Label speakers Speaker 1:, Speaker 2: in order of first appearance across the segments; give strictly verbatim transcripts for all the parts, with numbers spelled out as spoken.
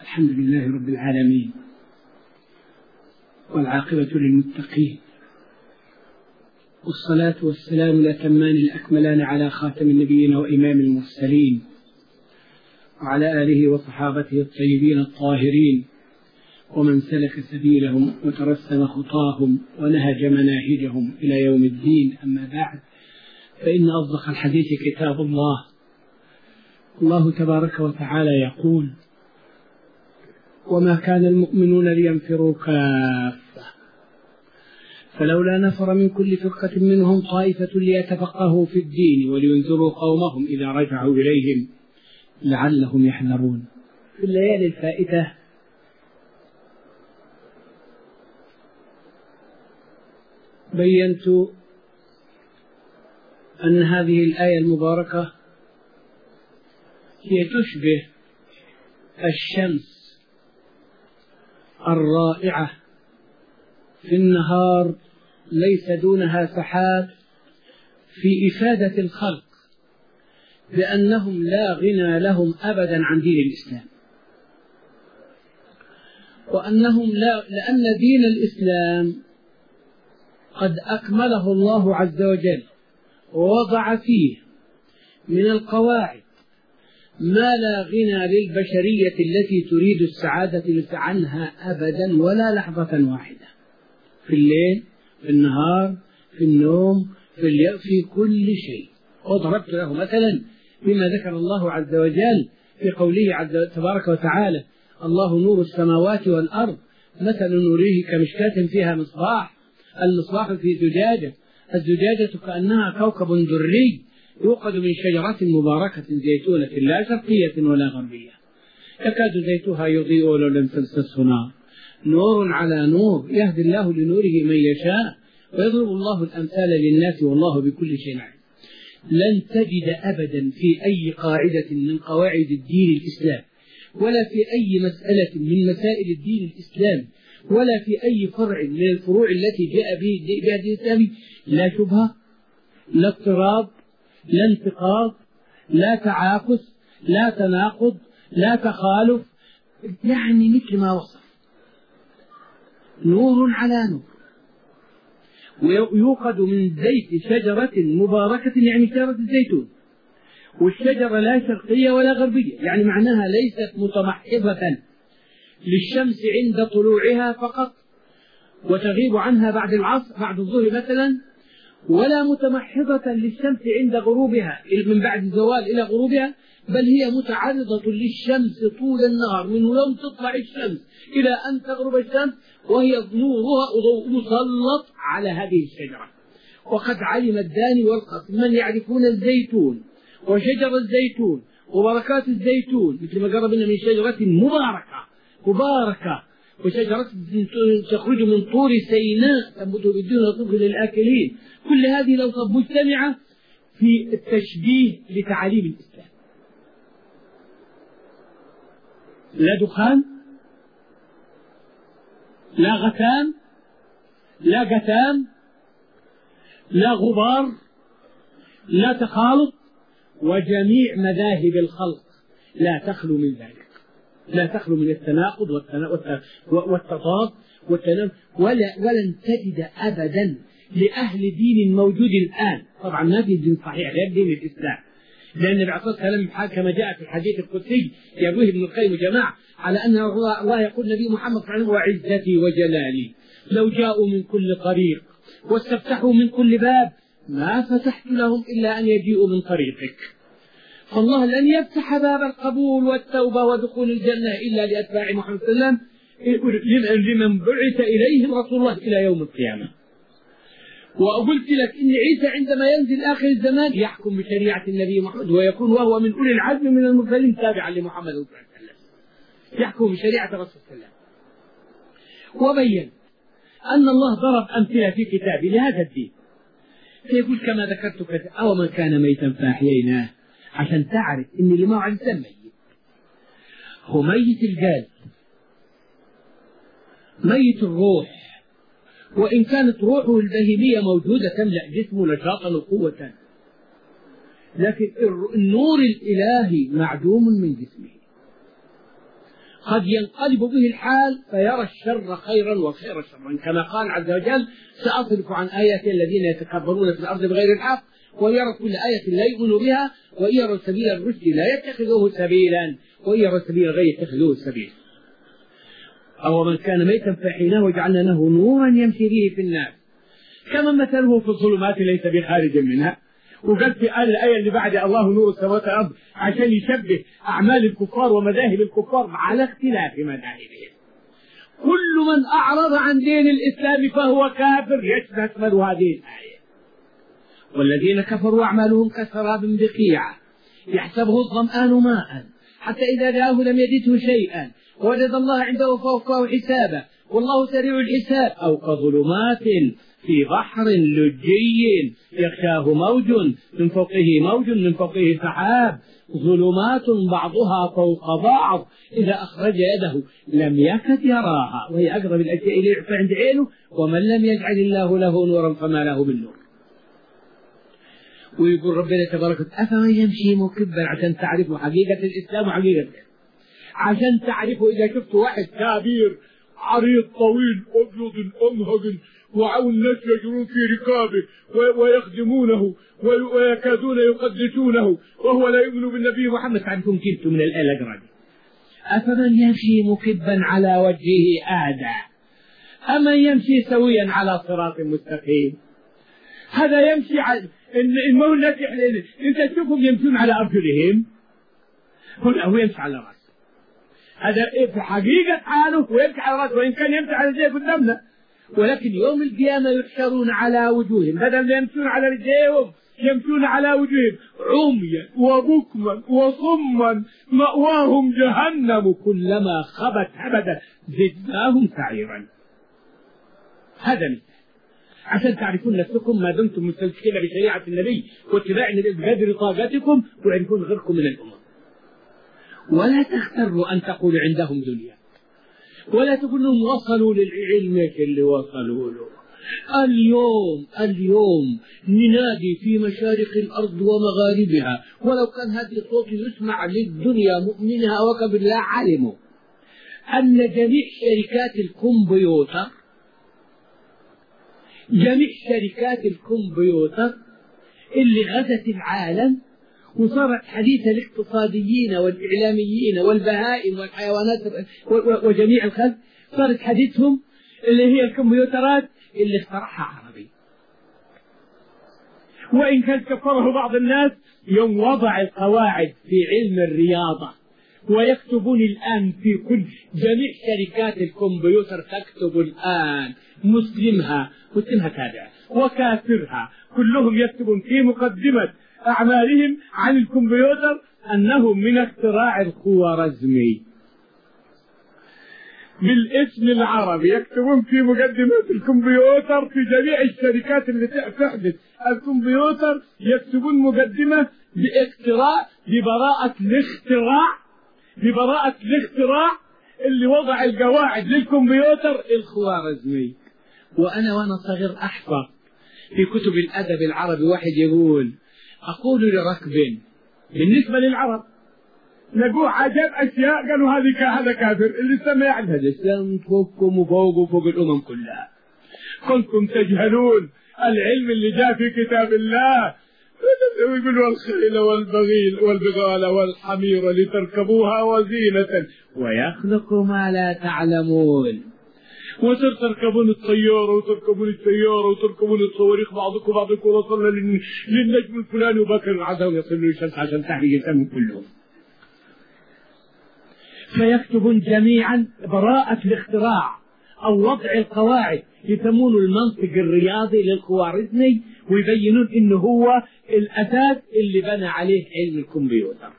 Speaker 1: الحمد لله رب العالمين، والعاقبة للمتقين، والصلاة والسلام الأتمان الأكملان على خاتم النبيين وإمام المرسلين، وعلى آله وصحابته الطيبين الطاهرين، ومن سلك سبيلهم وترسم خطاهم ونهج مناهجهم إلى يوم الدين. أما بعد، فإن أصدق الحديث كتاب الله. الله تبارك وتعالى يقول: وما كان المؤمنون لينفروا كافة فلولا نفر من كل فرقة منهم طائفة ليتفقهوا في الدين ولينذروا قومهم إذا رجعوا إليهم لعلهم يحذرون. في الليالي الفائتة بينت أن هذه الآية المباركة هي تشبه الشمس الرائعة في النهار ليس دونها سحاب في إفادة الخلق بأنهم لا غنى لهم أبدا عن دين الإسلام، وأنهم لا لأن دين الإسلام قد أكمله الله عز وجل ووضع فيه من القواعد ما لا غنى للبشرية التي تريد السعادة عنها أبدا ولا لحظة واحدة، في الليل، في النهار، في النوم، في اليوم، في كل شيء. وضربت له مثلا بما ذكر الله عز وجل في قوله عز تبارك وتعالى: الله نور السماوات والأرض مثل نوره كمشكاة فيها مصباح، المصباح في زجاجة، الزجاجة كأنها كوكب دري يوقد من شجرة مباركة زيتونة لا شرقية ولا غربية يكاد زيتها يضيء ولو لم تمسسه نار، نور على نور يهدي الله لنوره من يشاء ويضرب الله الأمثال للناس والله بكل شيء عليم. لن تجد أبدا في أي قاعدة من قواعد الدين الإسلام، ولا في أي مسألة من مسائل الدين الإسلام، ولا في أي فرع من الفروع التي جاء بها الدين الإسلامي لا شبهة، لا اضطراب، لا انتقاض، لا تعاكس، لا تناقض، لا تخالف، يعني مثل ما وصف: نور على نور، ويوقد من زيت شجرة مباركة يعني شجرة الزيتون، والشجرة لا شرقية ولا غربية، يعني معناها ليست متمحضة للشمس عند طلوعها فقط وتغيب عنها بعد العصر بعد الظهر مثلا، ولا متمحضة للشمس عند غروبها من بعد الزوال إلى غروبها، بل هي متعرضة للشمس طول النهار من يوم تطلع الشمس إلى أن تغرب الشمس، وهي نورها وضوء مسلط على هذه الشجرة. وقد علم الداني والقصد من يعرفون الزيتون وشجر الزيتون وبركات الزيتون، مثل ما قربنا من شجرة مباركة مباركة وشجرة تخرج من طور سيناء تنبت بدون طب للآكلين. كل هذه لو طب مجتمعة في التشبيه لتعاليم الإسلام: لا دخان، لا غثام، لا جثام، لا غبار، لا تخالط، وجميع مذاهب الخلق لا تخلو من ذلك، لا تخلو من التناقض والتضاد والتناقض، ولا ولن تجد أبدا لأهل دين موجود الآن، طبعا ما في دين صحيح غير دين الإسلام، لأن النبي عليه الصلاة والسلام كما جاء في الحديث القدسي يرويه ابن القيم وجماعة على أن الله يقول: نبي محمد صلى الله عليه وسلم: وعزتي وجلالي لو جاءوا من كل طريق واستفتحوا من كل باب ما فتحت لهم إلا أن يجيئوا من طريقك. فالله لن يفتح باب القبول والتوبة ودخول الجنة إلا لأتباع محمد صلى الله عليه وسلم لمن بعث إليهم رسول الله إلى يوم القيامة. وقلت لك إن عيسى عندما ينزل آخر الزمان يحكم بشريعة النبي محمد ويكون وهو من أولي العزم من المرسلين تابعا لمحمد صلى الله عليه وسلم، يحكم بشريعة الرسول صلى الله عليه وسلم. وبين أن الله ضرب أمثلة في كتابه لهذا الدين، فيقول كما ذكرت كذا: أو من كان ميتا فأحييناه، عشان تعرف إن اللي معه إنسان ميت هو ميت الجسد، ميت الروح، وإن كانت روحه البهيمية موجودة تملأ جسمه نشاطا وقوة، لكن النور الإلهي معدوم من جسمه، قد ينقلب به الحال فيرى الشر خيرا والخير شرا، كما قال عز وجل: سأصرف عن آياتي الذين يتكبرون في الأرض بغير الحق ويرى كل آية لا يؤمنوا بها ويرى سبيل الرشد لا يتخذوه سبيلا ويرى سبيل الغي يتخذوه سبيلا. أو من كان ميتا فأحييناه وجعلنا له نورا يمشي به في الناس كمن مثله في الظلمات ليس بخارج منها. وقال في الآية اللي بعد: الله نور السماوات والأرض، عشان يشبه أعمال الكفار ومذاهب الكفار على اختلاف مذاهبهم. كل من أعرض عن دين الإسلام فهو كافر، يشمل هذه الآية. والذين كفروا أعمالهم كسراب بقيعة يحسبه الظمآن ماء حتى إذا جاءه لم يجده شيئا ووجد الله عنده فوقه حسابه والله سريع الحساب. أو كظلمات في بحر لجي يغشاه موج من فوقه موج من فوقه سحاب ظلمات بعضها فوق بعض إذا أخرج يده لم يكد يراها وهي أقرب الأشياء إليه عند عينه ومن لم يجعل الله له نورا فما له من نور. ويقول ربنا تبارك وتعالى: أفمن يمشي مكبا، عشان تعرفوا حقيقة الإسلام وحقيقة الإسلام، عشان تعرفوا إذا شفت واحد كبير عريض طويل أبيض أمهج والناس يجرون في ركابه ويخدمونه ويكادون يقدسونه وهو لا يؤمن بالنبي محمد، تعرفون كنت من الآية الأقرب: أفمن يمشي مكبا على وجهه أهدى أمن يمشي سويا على صراط مستقيم. هذا يمشي على المو الناس، انت تشوفهم يمشون على أرجلهم، هو يمشي على رأسه. هذا في حقيقة حاله ويمشي على رأسه، وإن كان يمشي على رجليه قدامنا، ولكن يوم القيامة يحشرون على وجوههم، بدل ما يمشون على رجليهم يمشون على وجوههم عميا وبكما وصما مأواهم جهنم كلما خبت أبدا زدناهم سعيرا. هذا مثال عشان تعرفون نفسكم ما دمتم مستمسكين بشريعة النبي واتباع النبي بقدر طاقتكم ويعرفون غيركم من الأمم. ولا تختروا أن تقولوا عندهم دنيا، ولا تقولوا وصلوا للعلم اللي وصلوا له. اليوم اليوم ننادي في مشارق الأرض ومغاربها، ولو كان هذا الصوت يسمع للدنيا مؤمنها وكبر لا علموا أن جميع شركات الكمبيوتر جميع شركات الكمبيوتر اللي غزت العالم وصارت حديث الاقتصاديين والإعلاميين والبهائم والحيوانات وجميع الخلق، صارت حديثهم اللي هي الكمبيوترات اللي اخترعها عربي. وإن كان كفره بعض الناس يوم وضع القواعد في علم الرياضة، ويكتبون الآن في كل جميع شركات الكمبيوتر تكتب الآن مسلمها مسلمها تابعة وكافرها، كلهم يكتبون في مقدمة أعمالهم عن الكمبيوتر أنه من اختراع الخوارزمي بالاسم العربي. يكتبون في مقدمة الكمبيوتر في جميع الشركات اللي تحدث الكمبيوتر، يكتبون مقدمة باختراع ببراءة الاختراع ببراءة الاختراع اللي وضع القواعد للكمبيوتر الخوارزمي. وأنا وأنا صغير أحفظ في كتب الأدب العربي واحد يقول: أقول لركب بالنسبة للعرب لقوا عجب أشياء قالوا هذه هذا كافر، الإسلام يعلم هذا الإسلام فوقكم وفوق وفوق الأمم كلها، كنتم تجهلون العلم اللي جاء في كتاب الله. ويقول: والخيل والبغيل والبغال والحمير لتركبوها وزينة ويخلق ما لا تعلمون. وصرت تركبون الطيارة وتركبون السيارة وتركبون الصواريخ بعضكم بعضكم، وصلنا للنجم الفلاني وبكر عدهم يصلوا للشمس عشان تحرق الإسلام كلهم. فيكتبون جميعا براءة الاختراع أو وضع القواعد، يسمون المنطق الرياضي للخوارزمي ويبينون إنه هو الأساس اللي بنى عليه علم الكمبيوتر.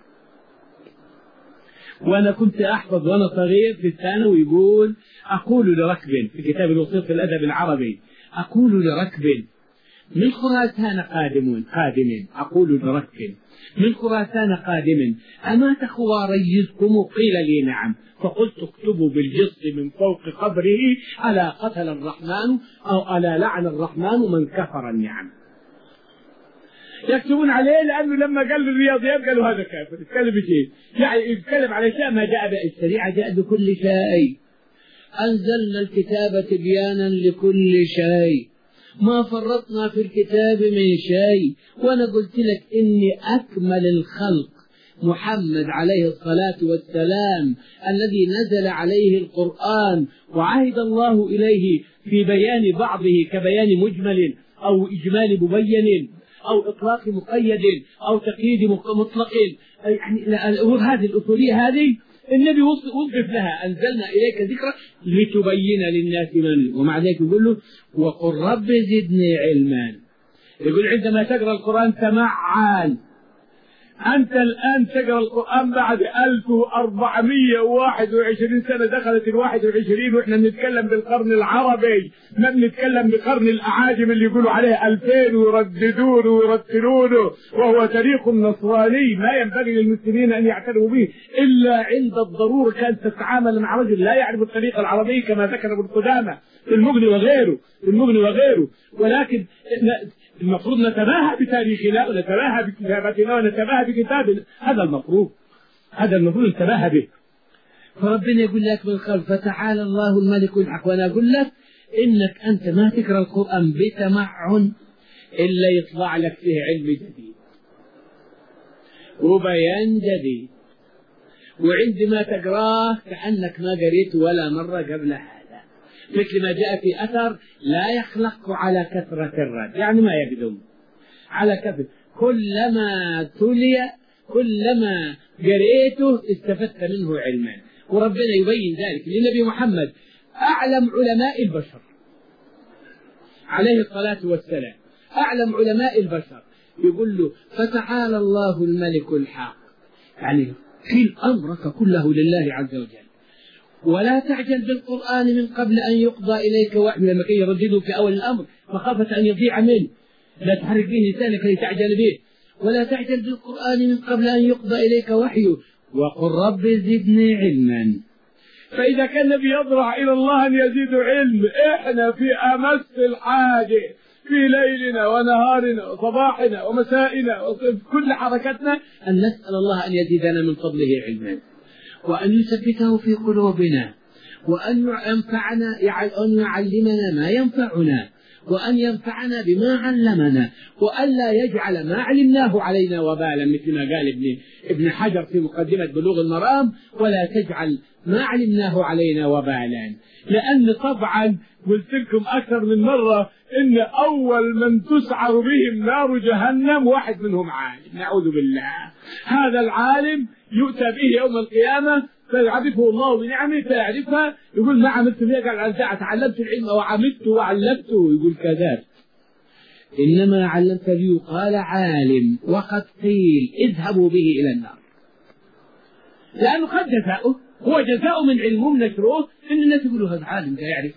Speaker 1: وأنا كنت أحفظ وأنا صغير في الثانوي يقول: أقول لركب في كتاب الوسيط في الأدب العربي، أقول لركب من خراسان قادمون قادم أقول لركب من خراسان قادم أما خواريزكم؟ قيل لي نعم، فقلت: اكتبوا بالجص من فوق قبره ألا قتل الرحمن أو ألا لعن الرحمن من كفر النعم.
Speaker 2: يكتبون عليه لأنه لما قال الرياضيات قالوا هذا كافر. يتكلم بشيء يعني يتكلم على شيء ما جاء به.
Speaker 1: الشريعة جاءت بكل شيء. أنزلنا الكتاب تبيانا لكل شيء، ما فرطنا في الكتاب من شيء. وأنا قلت لك إني أكمل الخلق محمد عليه الصلاة والسلام الذي نزل عليه القرآن وعهد الله إليه في بيان بعضه كبيان مجمل أو إجمال مبين أو إطلاق مقيد أو تقييد مطلق. يعني هذه الأصولية هذه النبي وظف لها. أنزلنا إليك ذكرى لتبين للناس من، ومع ذلك يقول له وقل رب زدني علما. يقول عندما تقرأ القرآن تمعن. أنت الآن تقرأ القرآن بعد ألف وأربعمائة وواحد وعشرين سنة، دخلت الواحد وعشرين وإحنا بنتكلم بالقرن العربي، ما بنتكلم بقرن الأعاجم اللي يقولوا عليه ألفين ويرددونه ويرتلونه، وهو تاريخ نصراني ما ينبغي للمسلمين أن يعترفوا به إلا عند الضرورة. كانت تتعامل مع رجل لا يعرف الطريق العربي كما ذكر ابن قدامة في المغني وغيره في المغني وغيره ولكن المفروض نتباهى بتاريخنا ونتباهى بكتابتنا ونتباهى بكتابنا. هذا المفروض هذا المفروض نتباهى به. فربنا يقول لك من قبل فتعالى الله الملك الحق. وأنا أقول لك إنك أنت ما تقرأ القرآن بتمعن إلا يطلع لك فيه علم جديد وبيان جديد، وعندما تقراه كأنك ما قريت ولا مرة قبل هذا. مثل ما جاء في أثر لا يخلق على كثرة الرد، يعني ما يقدم على كثرة، كلما تلي كلما قريته استفدت منه علما. وربنا يبين ذلك للنبي محمد أعلم علماء البشر عليه الصلاة والسلام، أعلم علماء البشر، يقول له فتعالى الله الملك الحق، يعني كل أمرك كله لله عز وجل، ولا تعجل بالقرآن من قبل أن يقضى إليك وحي. لما كي يردده في أول الأمر مخافة أن يضيع منه، لا تحرك به لسانك لتعجل به. ولا تعجل بالقرآن من قبل أن يقضى إليك وحيه وقل رب زدني علما.
Speaker 2: فإذا كان النبي يضرع إلى الله أن يزيد علم، إحنا في أمس الحاجة في ليلنا ونهارنا وصباحنا ومسائنا وفي كل حركتنا
Speaker 1: أن نسأل الله أن يزيدنا من فضله علما، وأن يثبته في قلوبنا، وأن ينفعنا أن يعلمنا ما ينفعنا، وأن ينفعنا بما علمنا، وأن لا يجعل ما علمناه علينا وبالا، مثل ما قال ابن ابن حجر في مقدمة بلوغ المرام ولا تجعل ما علمناه علينا وبالا. لأن طبعا قلت لكم أكثر من مرة إن أول من تسعر بهم نار جهنم واحد منهم عالم، نعوذ بالله. هذا العالم يؤتى به يوم القيامة فيعرفه الله بنعمه فيعرفها، يقول ما عملت فيها، قال تعلمت العلم وعملته وعلمته، يقول كذلك إنما علمت لي قال عالم وقد قيل اذهبوا به إلى النار، لأنه قد جزاؤه هو جزاؤه من علمهم نشروه إن الناس يقولوا هذا عالم لا يعرف.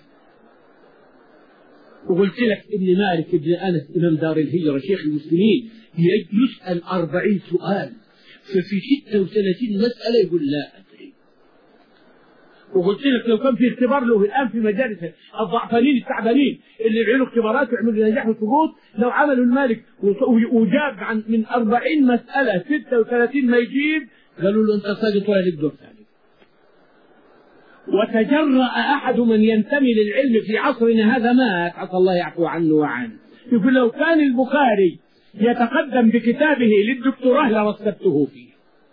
Speaker 1: وقلت لك ابن مالك ابن أنس إمام دار الهجرة شيخ المسلمين يسأل أربعين سؤال ففي ستة وثلاثين مسألة يقول لا أدري. وقلت لك لو كان في اختبار له الآن في مجالس الضعفانين التعبانين اللي يعملوا اختبارات ويعملوا نجاح وسقوط، لو عملوا المالك وجاب عن من أربعين مسألة ستة وثلاثين ما يجيب، قالوا له أنت ساقط ولا لك دور ثاني. وتجرأ أحد من ينتمي للعلم في عصرنا هذا مات، عسى الله يعفو عنه وعنه، يقول لو كان البخاري يتقدم بكتابه للدكتوراه لرتبته فيه.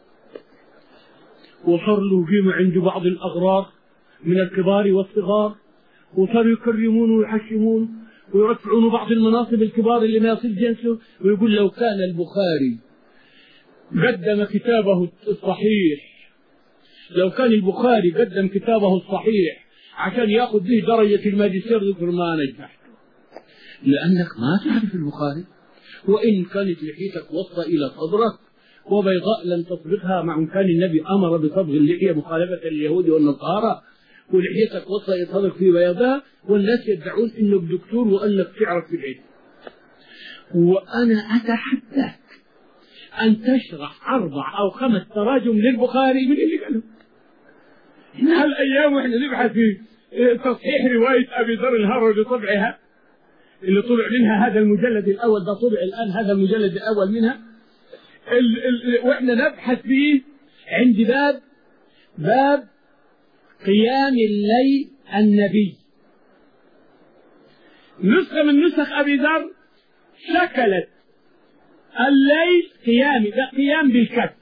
Speaker 1: وصار له قيمة عند بعض الأغرار من الكبار والصغار، وصاروا يكرمون ويحشمون ويرفعون بعض المناصب الكبار اللي ما يصل جنسه، ويقول لو كان البخاري قدم كتابه الصحيح لو كان البخاري قدم كتابه الصحيح عشان يأخذ به درجة الماجستير ذكر ما نجحت، لأنك ما تعرف البخاري، وإن كانت لحيتك وصل إلى صدرك وبيضاء لم تصبغها، مع كان النبي أمر بصبغ اللحية مخالفة لليهود والنصارى، ولحيتك وصل إلى صدرك في بيضاء، والناس يدعون إنك دكتور وأنك تعرف في العلم. وأنا أتحدث أن تشرح أربع أو خمس تراجم للبخاري من اللي قالوا. إن هالأيام وإحنا نبحث في تصحيح رواية أبي ذر الهروي بطبعها،
Speaker 2: اللي طلع منها هذا المجلد الأول، ده طلع الآن هذا المجلد الأول منها، ال ال وإحنا نبحث فيه عند باب باب قيام الليل النبي. نسخة من نسخ أبي ذر شكلت الليل قيام، ده قيام بالكسر،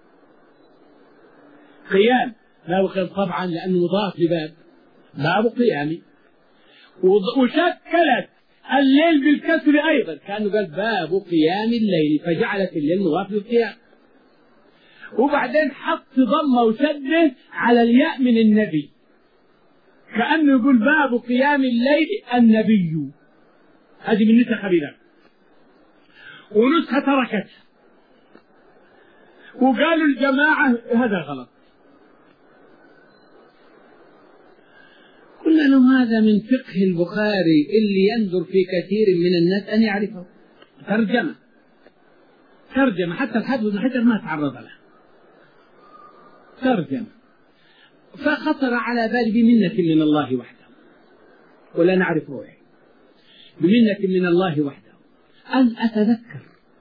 Speaker 2: قيام باب طبعا لأنه مضاف لباب باب قيامي، وشكلت الليل بالكسر أيضا، كانوا قال باب قيام الليل فجعلت الليل مضاف للقيام، وبعدين حط ضمه وشده على الياء من النبي كأنه يقول باب قيام الليل النبي. هذه من نسخ أبي ذر، ونسخة تركتها وقالوا الجماعة هذا غلط. قلنا له هذا من فقه البخاري اللي ينظر في كثير من الناس أن يعرفه. ترجمة ترجمة حتى الحافظ بن حجر ما تعرض لها، ترجمة. فخطر على بالي بمنة من الله وحده، ولا نعرف روحه، بمنة من الله وحده أن أتذكر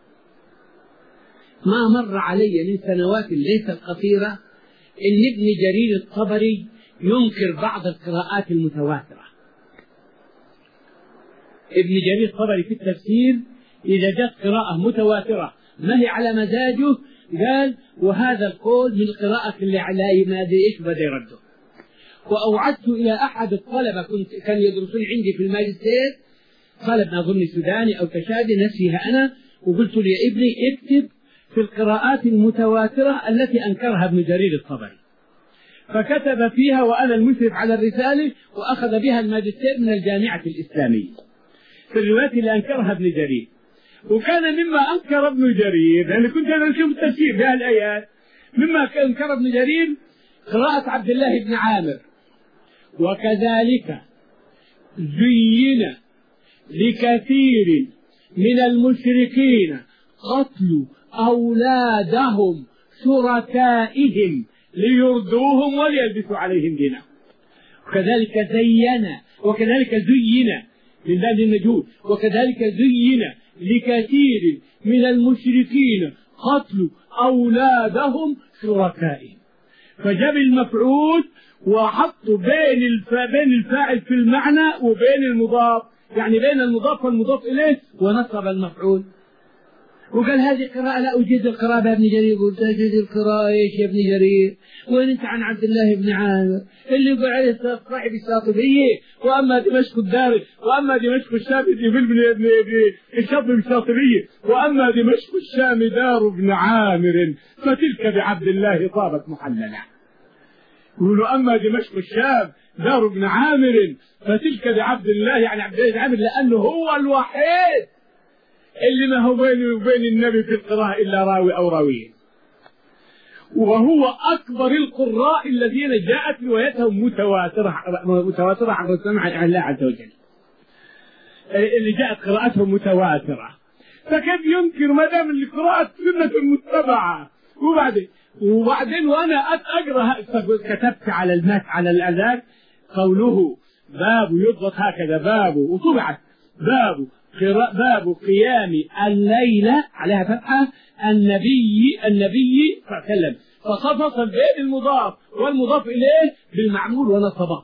Speaker 2: ما مر علي من سنوات ليست قصيرة إن ابن جرير الطبري ينكر بعض القراءات المتواترة. ابن جرير الطبري في التفسير إذا جاءت قراءة متواترة ما هي على مزاجه قال وهذا القول من القراءة اللي على ما ادري ايش بدا يرده. وأوعدت إلى أحد الطلبة كنت كان يدرسون عندي في الماجستير، طالب أظن سوداني أو تشادي نفسها أنا، وقلت له يا ابني اكتب في القراءات المتواترة التي أنكرها ابن جرير الطبري. فكتب فيها وأنا المشرف على الرسالة، وأخذ بها الماجستير من الجامعة الإسلامية في الروايات اللي أنكرها ابن جرير. وكان مما أنكر ابن جرير، لأن كنت أنا أشوف التفسير بها الآيات، مما أنكر ابن جرير قراءة عبد الله بن عامر وكذلك زين لكثير من المشركين قتل أولادهم شركائهم ليردوهم وليلبسوا عليهم دينهم. وكذلك زين وكذلك زين من باب النجود وكذلك زين لكثير من المشركين قتل أولادهم شركائهم. فجاب المفعول وحط بين بين الفاعل في المعنى وبين المضاف، يعني بين المضاف والمضاف إليه، ونصب المفعول. وقال هذه قراءة لا أجيد القراءة بابن جرير. قلت أجيد القراءة إيش يا ابن جرير؟ وين أنت عن عبد الله بن عامر اللي يقول عليه صاحب الشاطبية، وأما دمشق الداري، وأما دمشق الشام ابن الشاطبي الشاطبية، وأما دمشق الشام دار ابن عامر فتلك بعبد الله طابت محللا. يقولوا أما دمشق الشام دار ابن عامر فتلك بعبد الله، يعني عبد الله بن عامر لأنه هو الوحيد اللي ما هو بينه وبين النبي في القراءة إلا راوي أو راويين، وهو أكبر القراء الذين جاءت روايتهم متواترة متواترة عن رسول عن الله عز وجل، اللي جاءت قراءتهم متواترة. فكيف ينكر ما دام القراءة سنة متبعة؟ وبعدين وبعدين وأنا أقرأ كتبت على المات على الأذان قوله باب يضبط هكذا باب، وطبعت باب باب قيام الليلة عليها فتحة النبي النبي صلى الله عليه وسلم، فخصص بين المضاف والمضاف إليه بالمعمول ونصبه.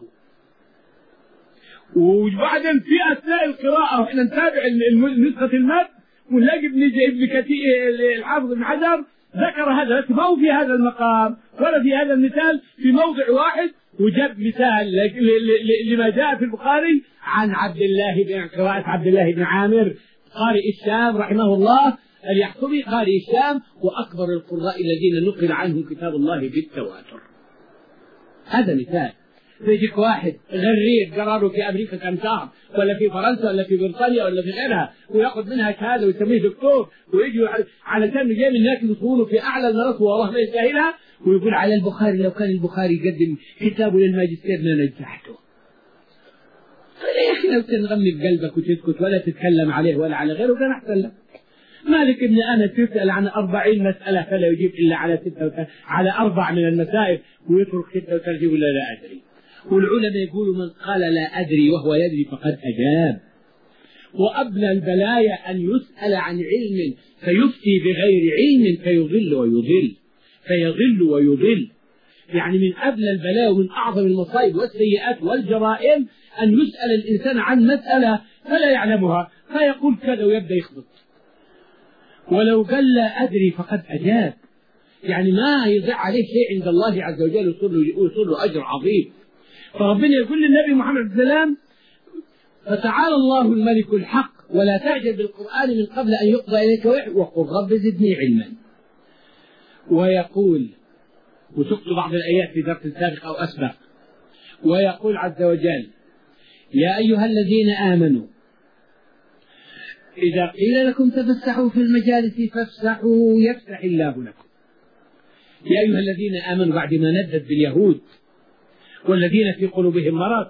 Speaker 2: وبعدين في أثناء القراءة وإحنا نتابع نسخة المد ونلاقي ابن ابن كثير الحافظ ابن حجر ذكر هذا، لكن ما هو في هذا المقام ولا في هذا المثال، في موضع واحد وجاب مثال لما جاء في البخاري عن عبد الله بن قراءة عبد الله بن عامر قارئ الشام رحمه الله اليحصبي قارئ الشام وأكبر القراء الذين نقل عنهم كتاب الله بالتواتر. هذا مثال. يجيك واحد غريب قراره في أمريكا كم شهر ولا في فرنسا ولا في بريطانيا ولا في غيرها ويأخذ منها شهادة ويسميه دكتور ويجي على سن جاي من الناس يدخلونه في أعلى المراتب والله ما يستاهلها ويقول على البخاري لو كان البخاري يقدم كتابه للماجستير لنجحته. يا أخي لو تنغمي بقلبك وتسكت ولا تتكلم عليه ولا على غيره كان أحسن لك. مالك ابن أنس يسأل عن أربعين مسألة فلا يجيب إلا على ستة على أربع من المسائل ويترك ستة وترجيب ولا لا أدري. والعلماء يقولوا من قال لا أدري وهو يدري فقد أجاب. وأبلى البلايا أن يسأل عن علم فيفتي بغير علم فيضل ويضل فيضل ويضل. يعني من أبلى البلايا ومن أعظم المصائب والسيئات والجرائم أن يسأل الإنسان عن مسألة فلا يعلمها فيقول كذا ويبدأ يخبط، ولو قال لا أدري فقد أجاب. يعني ما يضيع عليه شيء عند الله عز وجل ويصل له أجر عظيم. فربنا يقول للنبي محمد عليه السلام: فتعالى الله الملك الحق ولا تعجل بالقرآن من قبل أن يقضى إليك وحي وقل رب زدني علما. ويقول، وسقت بعض الآيات في درس سابق أو أسبق، ويقول عز وجل: يا أيها الذين آمنوا إذا قيل لكم تفسحوا في المجالس فافسحوا يفسح الله لكم. يا أيها الذين آمنوا بعد ما ندت باليهود والذين في قلوبهم مرض،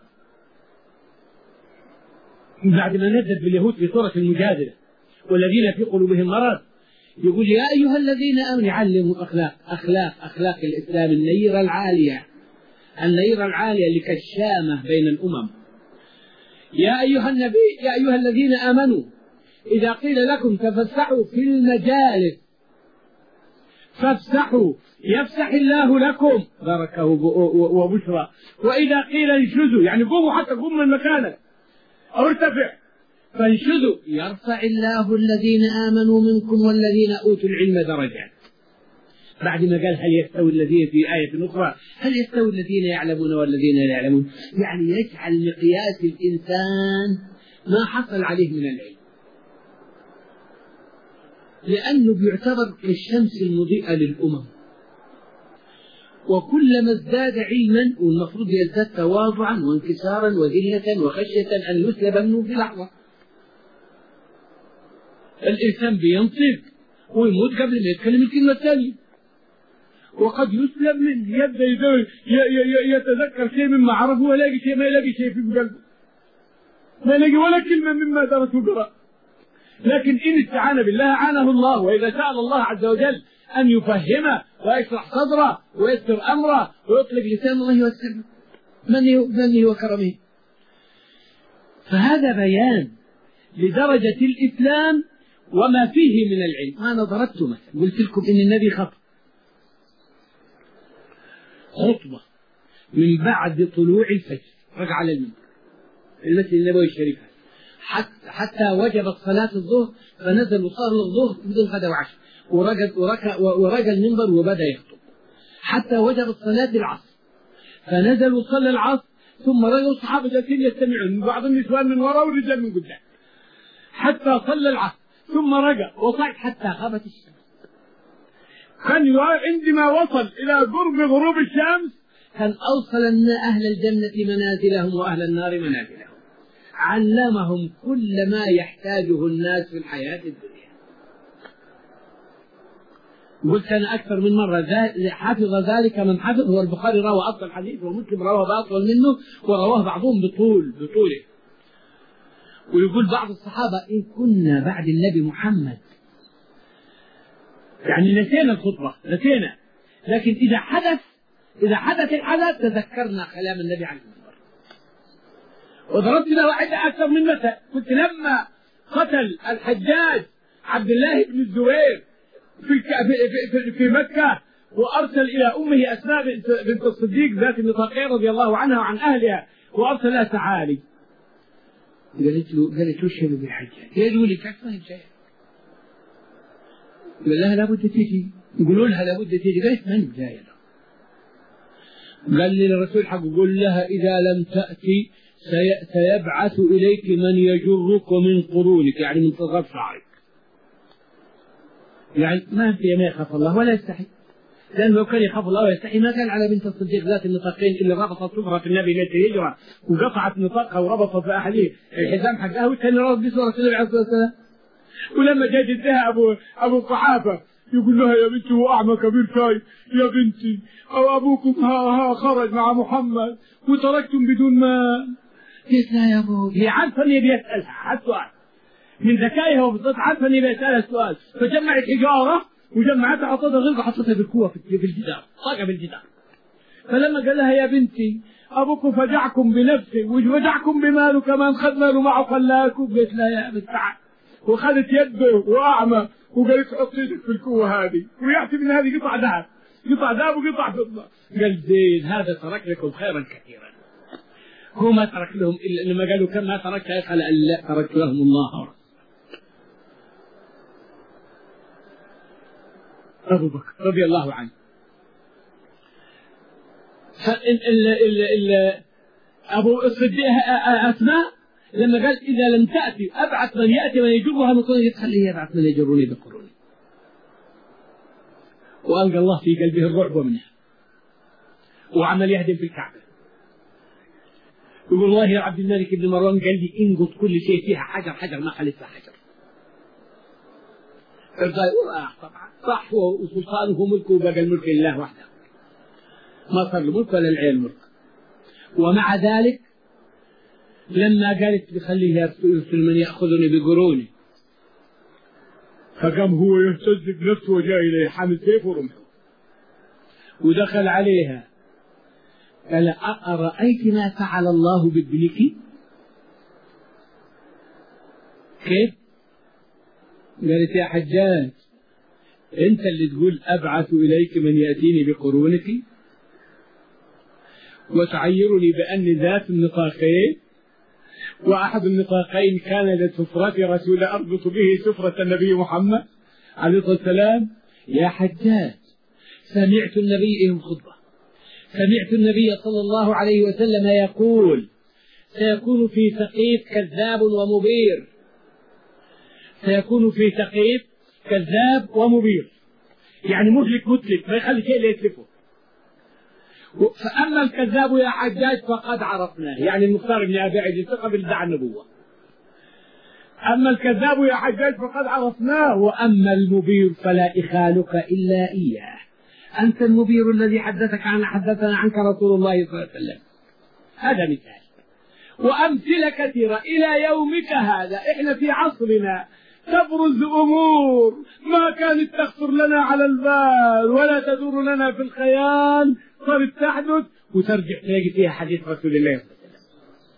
Speaker 2: بعد ما ندت باليهود في سورة المجادلة والذين في قلوبهم مرض، يقول: يا أيها الذين آمنوا يعلموا أخلاق أخلاق أخلاق الإسلام النيرة العالية النيرة العالية اللي كالشامة بين الأمم. يا أيها النبي يا أيها الذين آمنوا إذا قيل لكم تفسحوا في المجالس فافسحوا يفسح الله لكم بركة وبشرى. وإذا قيل انشزوا يعني قوموا حتى قوموا من مكانك أو ارتفع فانشزوا يرفع الله الذين آمنوا منكم والذين أوتوا العلم درجات. بعد ما قال هل يستوي الذين في آية أخرى هل يستوي الذين يعلمون والذين لا يعلمون، يعني يجعل مقياس الإنسان ما حصل عليه من العلم، لأنه بيعتبر كالشمس المضيئة للأمم. وكلما ازداد علما والمفروض يزداد تواضعا وانكسارا وذلة وخشية أن يسلب منه في لحظة. الإنسان بينطق ويموت قبل ما يتكلم الكلمة الثانية، وقد يسلب منه، يبدأ يتذكر شيء مما عرفه ويلاقي شيء ما يلاقي شيء في قلبه، ما يلاقي ولا كلمة مما درسه قرأ. لكن إن استعان بالله عانه الله. وإذا سأل الله عز وجل أن يفهمه ويشرح صدره ويستر أمره ويطلق لسان الله ويسر منه وكرمه. فهذا بيان لدرجة الإسلام وما فيه من العلم. أنا ضربت مثلا قلت لكم إن النبي خطب خطبة من بعد طلوع الفجر رجع على المنبر المسجد النبوي الشريف حتى, حتى وجبت صلاة الظهر فنزل وصار الظهر بدون غدا وعشاء ورجى المنبر وبدأ يخطب حتى وجبت صلاة العصر فنزل وصلى العصر ثم رجعوا الصحابة جالسين يستمعون بعض النسوان من وراء والرجال من قدام حتى صلى العصر ثم رجع وصعد حتى غابت الشمس. كان عندما وصل إلى قرب غروب الشمس كان أوصل أهل الجنة منازلهم وأهل النار منازلهم، علمهم كل ما يحتاجه الناس في الحياة الدنيا. قلت أنا أكثر من مرة حفظ ذلك من حفظ، والبخاري روى أطول حديث ومسلم روى بأطول منه ورواه بعضهم بطول بطوله. ويقول بعض الصحابة إن كنا بعد النبي محمد يعني نسينا الخطبة نسينا، لكن إذا حدث إذا حدث الحدث تذكرنا كلام النبي عليه الصلاة والسلام. وضربت له واحدة أكثر من مثل، كنت لما قتل الحجاج عبد الله بن الزبير في في في مكة وأرسل إلى أمه أسماء بنت الصديق ذات النطاقين رضي الله عنها وعن أهلها وأرسل لها تعالي. قالت له قالت له شنو بالحجاج؟ قالوا لي كيف ما هي جاية؟ قال لها لابد تيجي، يقولوا لها لابد تيجي، قالت ما هي جاية. قال لي الرسول حق قل لها إذا لم تأتي سيبعث إليك من يجرك من قرونك يعني من طرف شعرك. يعني ما في ما يخاف الله ولا يستحي، لأنه لو كان يخاف الله ويستحي ما كان على بنت الصديق ذات النطاقين اللي ربطت صبرة في النبي ليلة الهجرة وقطعت نطاقها وربطت في أهله الحزام حقها وكان ربط بسورة النبي عليه الصلاة والسلام. ولما جاء جدها أبو أبو قحافة يقول لها يا بنتي هو أعمى كبير شاي يا بنتي أو أبوكم ها ها خرج مع محمد وتركتم بدون ما. قلت لا يا أبو، هي عارفة إني بيسألها على السؤال من ذكائها وبالضبط عارفة إني بيسألها السؤال، فجمعت حجارة وجمعتها حطتها غلقة حطتها بالكوة في الجدار طاقة بالجدار. فلما قال لها يا بنتي أبوكم فجعكم بنفسه وفجعكم بماله كمان، خذ ماله معه خلاكم. قلت لا يا أبي تعال، وخذت يده وأعمى وقالت حط يدك في الكوة هذه ويعطي من هذه قطع ذهب، قطع ذهب وقطع فضة. قال زين هذا ترك لكم خيرا كثيرا. هو ما ترك لهم إلا لما قالوا كم ما تركت، قال لا ترك لهم الله. أبو بكر رضي الله عنه. ال ال ال أبو الصديق أسماء لما قال إذا لم تأتي أبعث من يأتي من يجرها من قروني، خليه يبعث من يجروني بقروني. وألقى الله في قلبه الرعب منها وعمل يهدم في الكعبة. يقول والله يا عبد الملك بن مروان قال لي انقض كل شيء فيها حجر حجر، ما خليت فيها حجر. الرجال طبعا صح، وسلطانه ملكه وبقى الملك لله وحده، ما صار له ملك ولا العين ملك. ومع ذلك لما قالت بخليه يرسل من يأخذني بقروني، فقام هو يهتز بنفسه وجاء إليه حامل سيف ورمحه ودخل عليها قال أرأيت ما فعل الله بابنك؟ كيف؟ قالت يا حجاج أنت اللي تقول أبعث إليك من يأتيني بقرونك وتعيرني بأني ذات النطاقين، وأحد النطاقين كان لسفرة رسول أربط به سفرة النبي محمد عليه الصلاة والسلام. يا حجاج سمعت النبي خطبة، سمعت النبي صلى الله عليه وسلم يقول سيكون في ثقيف كذاب ومبير، سيكون في ثقيف كذاب ومبير، يعني مهلك متلف ما يخلي شيء يتلفه. فأما الكذاب يا حجاج فقد عرفناه، يعني المختار بن أبي عيد ثقة بالدعاء النبوة. أما الكذاب يا حجاج فقد عرفناه، وأما المبير فلا إخالك إلا إياه، أنت المبير الذي حدثك عن حدثنا عنك رسول الله صلى الله عليه وسلم. هذا مثال وأمثلة كثيرة إلى يومك هذا. إحنا في عصرنا تبرز أمور ما كانت تخطر لنا على البال ولا تدور لنا في الخيال، صارت تحدث وترجع تلاقي فيها حديث رسول الله صلى الله عليه وسلم،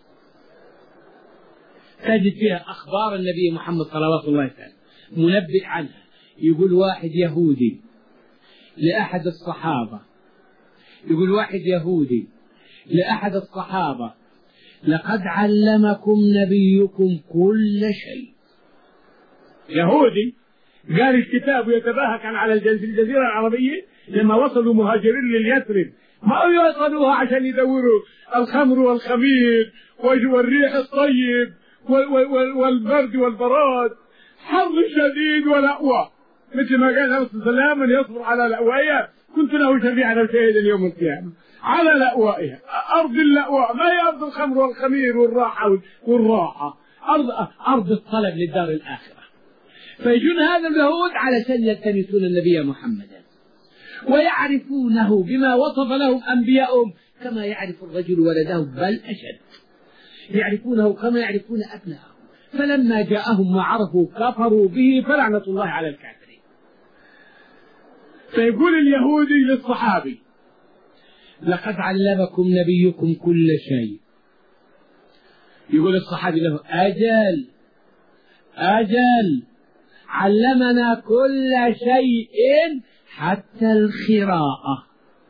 Speaker 2: تجد فيها أخبار النبي محمد صلوات الله عليه وسلم منبئ عنها. يقول واحد يهودي لأحد الصحابة، يقول واحد يهودي لأحد الصحابة لقد علمكم نبيكم كل شيء. يهودي قال الكتاب يتباهى كان على الجزيرة العربية لما وصلوا مهاجرين لليثرب، ما يوصلوها عشان يدوروا الخمر والخمير والريح الطيب والبرد والبراد، حر شديد ولأوى، مثل ما قال عليه الصلاة والسلام من يصبر على لأوائها كنت له شفيعا شهيدا يوم القيامة. على لأوائها، أرض اللأواء ما هي أرض الخمر والخمير والراحة والراحة، أرض أرض الطلب للدار الآخرة. فيجون هذا اليهود علشان يلتمسون النبي محمدا ويعرفونه بما وصف لهم أنبياءهم كما يعرف الرجل ولده، بل أشد، يعرفونه كما يعرفون أبنائهم. فلما جاءهم ما عرفوا كفروا به، فلعنة الله على الكافرين. فيقول اليهودي للصحابي لقد علمكم نبيكم كل شيء. يقول الصحابي له أجل أجل علمنا كل شيء حتى الخراءة،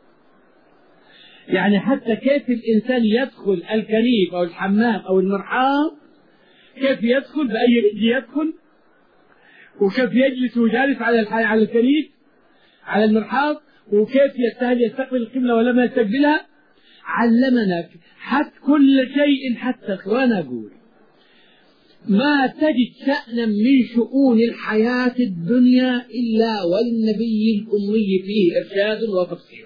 Speaker 2: يعني حتى كيف الإنسان يدخل الكنيف أو الحمام أو المرحاض، كيف يدخل بأي رجل يدخل، وكيف يجلس وجالس على على الكنيف على المرحاض، وكيف يستهل يستقبل القبلة ولا ما يستقبلها. علمنا حتى كل شيء حتى الخراءة. نقول ما تجد شأنا من شؤون الحياة الدنيا إلا والنبي الأمي فيه إرشاد وتفسير.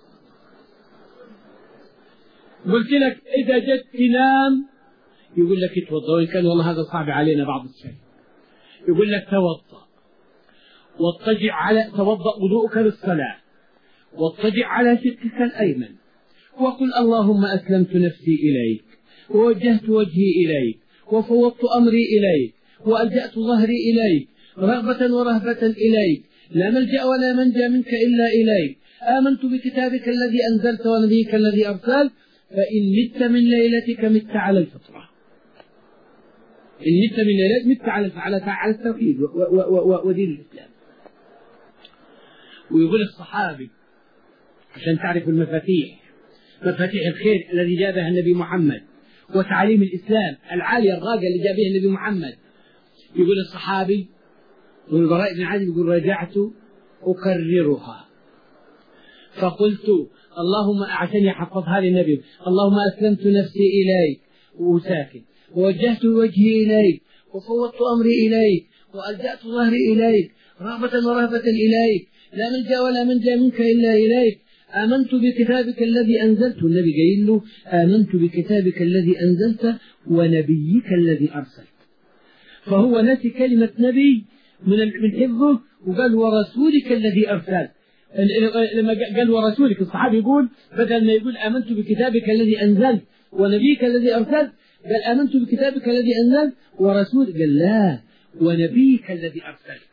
Speaker 2: قلت لك إذا جيت تنام يقول لك اتوضأ، وإن كان والله هذا صعب علينا بعض الشيء، يقول لك توضأ واضطجع على توضأ وضوءك للصلاة واضطجع على شقك الأيمن وقل اللهم أسلمت نفسي إليك ووجهت وجهي إليك وفوضت أمري إليك وألجأت ظهري إليك رغبة ورهبة إليك، لا ملجأ ولا منجا منك إلا إليك، آمنت بكتابك الذي أنزلت ونبيك الذي أرسلت،
Speaker 1: فإن مت من ليلتك مت على الفطرة، إن مت من ليلتك مت على على على التوحيد ودين الإسلام. ويقول الصحابي عشان تعرف المفاتيح، مفاتيح الخير الذي جاء بها النبي محمد وتعاليم الإسلام العالية الراقية اللي جاء بها النبي محمد، يقول الصحابي والبراء بن عازب يقول رجعت أكررها فقلت اللهم، عشان يحفظها للنبي، اللهم أسلمت نفسي إليك وساكن، ووجهت وجهي إليك، وفوضت أمري إليك، وألجأت ظهري إليك، رغبة ورهبة إليك، لا ملجأ ولا منجا منك إلا إليك، آمنت بكتابك الذي أنزلت. النبي قايل له آمنت بكتابك الذي أنزلت ونبيك الذي أرسلت، فهو نسي كلمة نبي من من حفظه وقال ورسولك الذي أرسلت. لما قال ورسولك الصحابي يقول بدل ما يقول آمنت بكتابك الذي أنزلت ونبيك الذي أرسلت قال آمنت بكتابك الذي أنزلت ورسولك، قال لا ونبيك الذي أرسلت.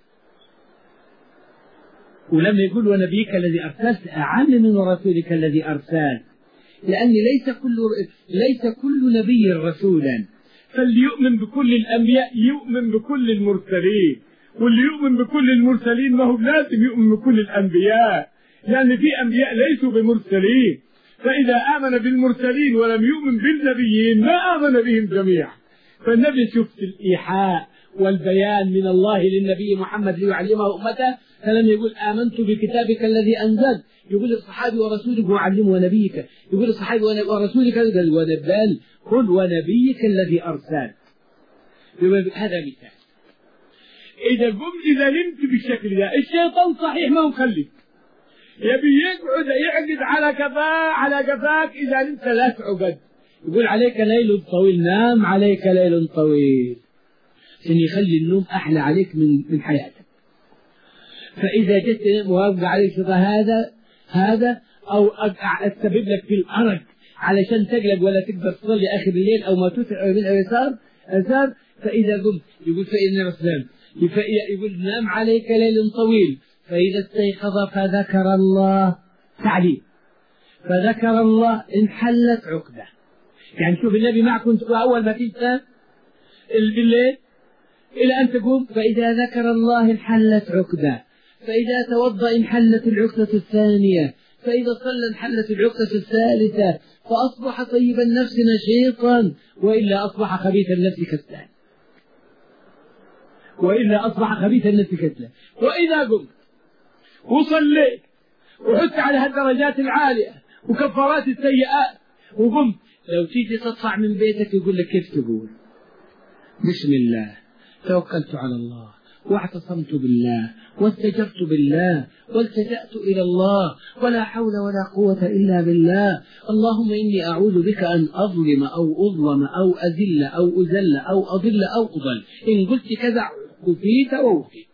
Speaker 1: ولما يقول ونبيك الذي أرسلت أعم من ورسولك الذي أرسلت، لأن ليس كل ليس كل نبي رسولا،
Speaker 2: فاللي يؤمن بكل الأنبياء يؤمن بكل المرسلين، واللي يؤمن بكل المرسلين ما هو لازم يؤمن بكل الأنبياء، لأن في أنبياء ليسوا بمرسلين، فإذا آمن بالمرسلين ولم يؤمن بالنبيين ما آمن بهم جميعا. فالنبي شفت الإيحاء والبيان من الله للنبي محمد ليعلمه أمته، فلم يقول آمنت بكتابك الذي أنزل، يقول الصحابي ورسولك وعلم ونبيك، يقول الصحابي ورسولك، قال ونبال قل ونبيك الذي أرسل. هذا مثال. إذا قمت إذا نمت بالشكل ده الشيطان صحيح ما مخليك، يبي يقعد يعقد على كفاء على كفاك، إذا نمت لا تعقد، يقول عليك ليل طويل، نام عليك ليل طويل، عشان يخلي النوم أحلى عليك من من حياتك. فإذا جيت وأبقى عليك هذا هذا أو أسبب لك في الأرق علشان تقلق ولا تقدر تصلي آخر الليل أو ما تسع من اليسار أسار، فإذا قمت يقول فإن مسلم يقول نام عليك ليل طويل، فإذا استيقظ فذكر الله تعليم، فذكر الله انحلت عقدة. يعني شوف النبي معكم أول ما تيجي تنام بالليل إلى أن تقوم، فإذا ذكر الله انحلت عقدة، فإذا توضأ انحلت العقدة الثانية، فإذا صلى انحلت العقدة الثالثة، فأصبح طيب النفس نشيطا، وإلا أصبح خبيث النفس كسلان، وإلا أصبح خبيث النفس كسلان. وإذا قمت وصليت وحثت على هالدرجات العالية وكفارات السيئات وقمت، لو تيجي تطلع من بيتك يقول لك كيف تقول بسم الله توكلت على الله واعتصمت بالله واستجرت بالله والتجأت إلى الله ولا حول ولا قوة إلا بالله، اللهم إني أعوذ بك أن أظلم أو أظلم أو أذل أو أذل أو أضل أو أضل، إن قلت كذا كفيت ووفيت.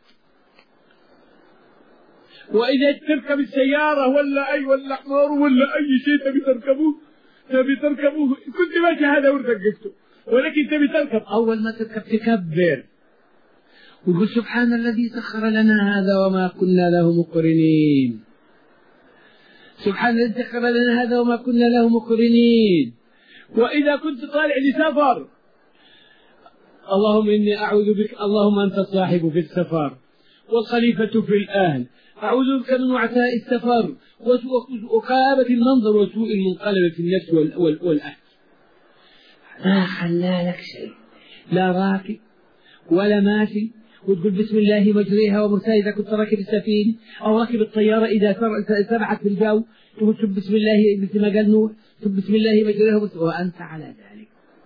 Speaker 2: وإذا تركب السيارة ولا أي ولا حمار ولا أي شيء تبي تركبوه تبي تركبوه كنت ماشي هذا ورتقفته، ولكن تبي تركب
Speaker 1: أول ما تركب تكبر وقل سبحان الذي سخر لنا هذا وما كنا له مقرنين، سبحان الذي سخر لنا هذا وما كنا له مقرنين.
Speaker 2: وإذا كنت طالع لسفر اللهم إني أعوذ بك، اللهم أنت الصاحب في السفر والخليفة في الأهل، أعوذ بك من وعثاء السفر وكآبة المنظر وسوء المنقلب في النفس والأهل.
Speaker 1: ما خلى لك شيء، لا راكب ولا ماشي وتقول بسم الله مجريها ومرساها إذا كنت راكب السفينة أو راكب الطيارة إذا سرعت في الجو تقول شوف بسم الله مثل ما قال نوح شوف بسم الله مجريها وأنت على ذلك.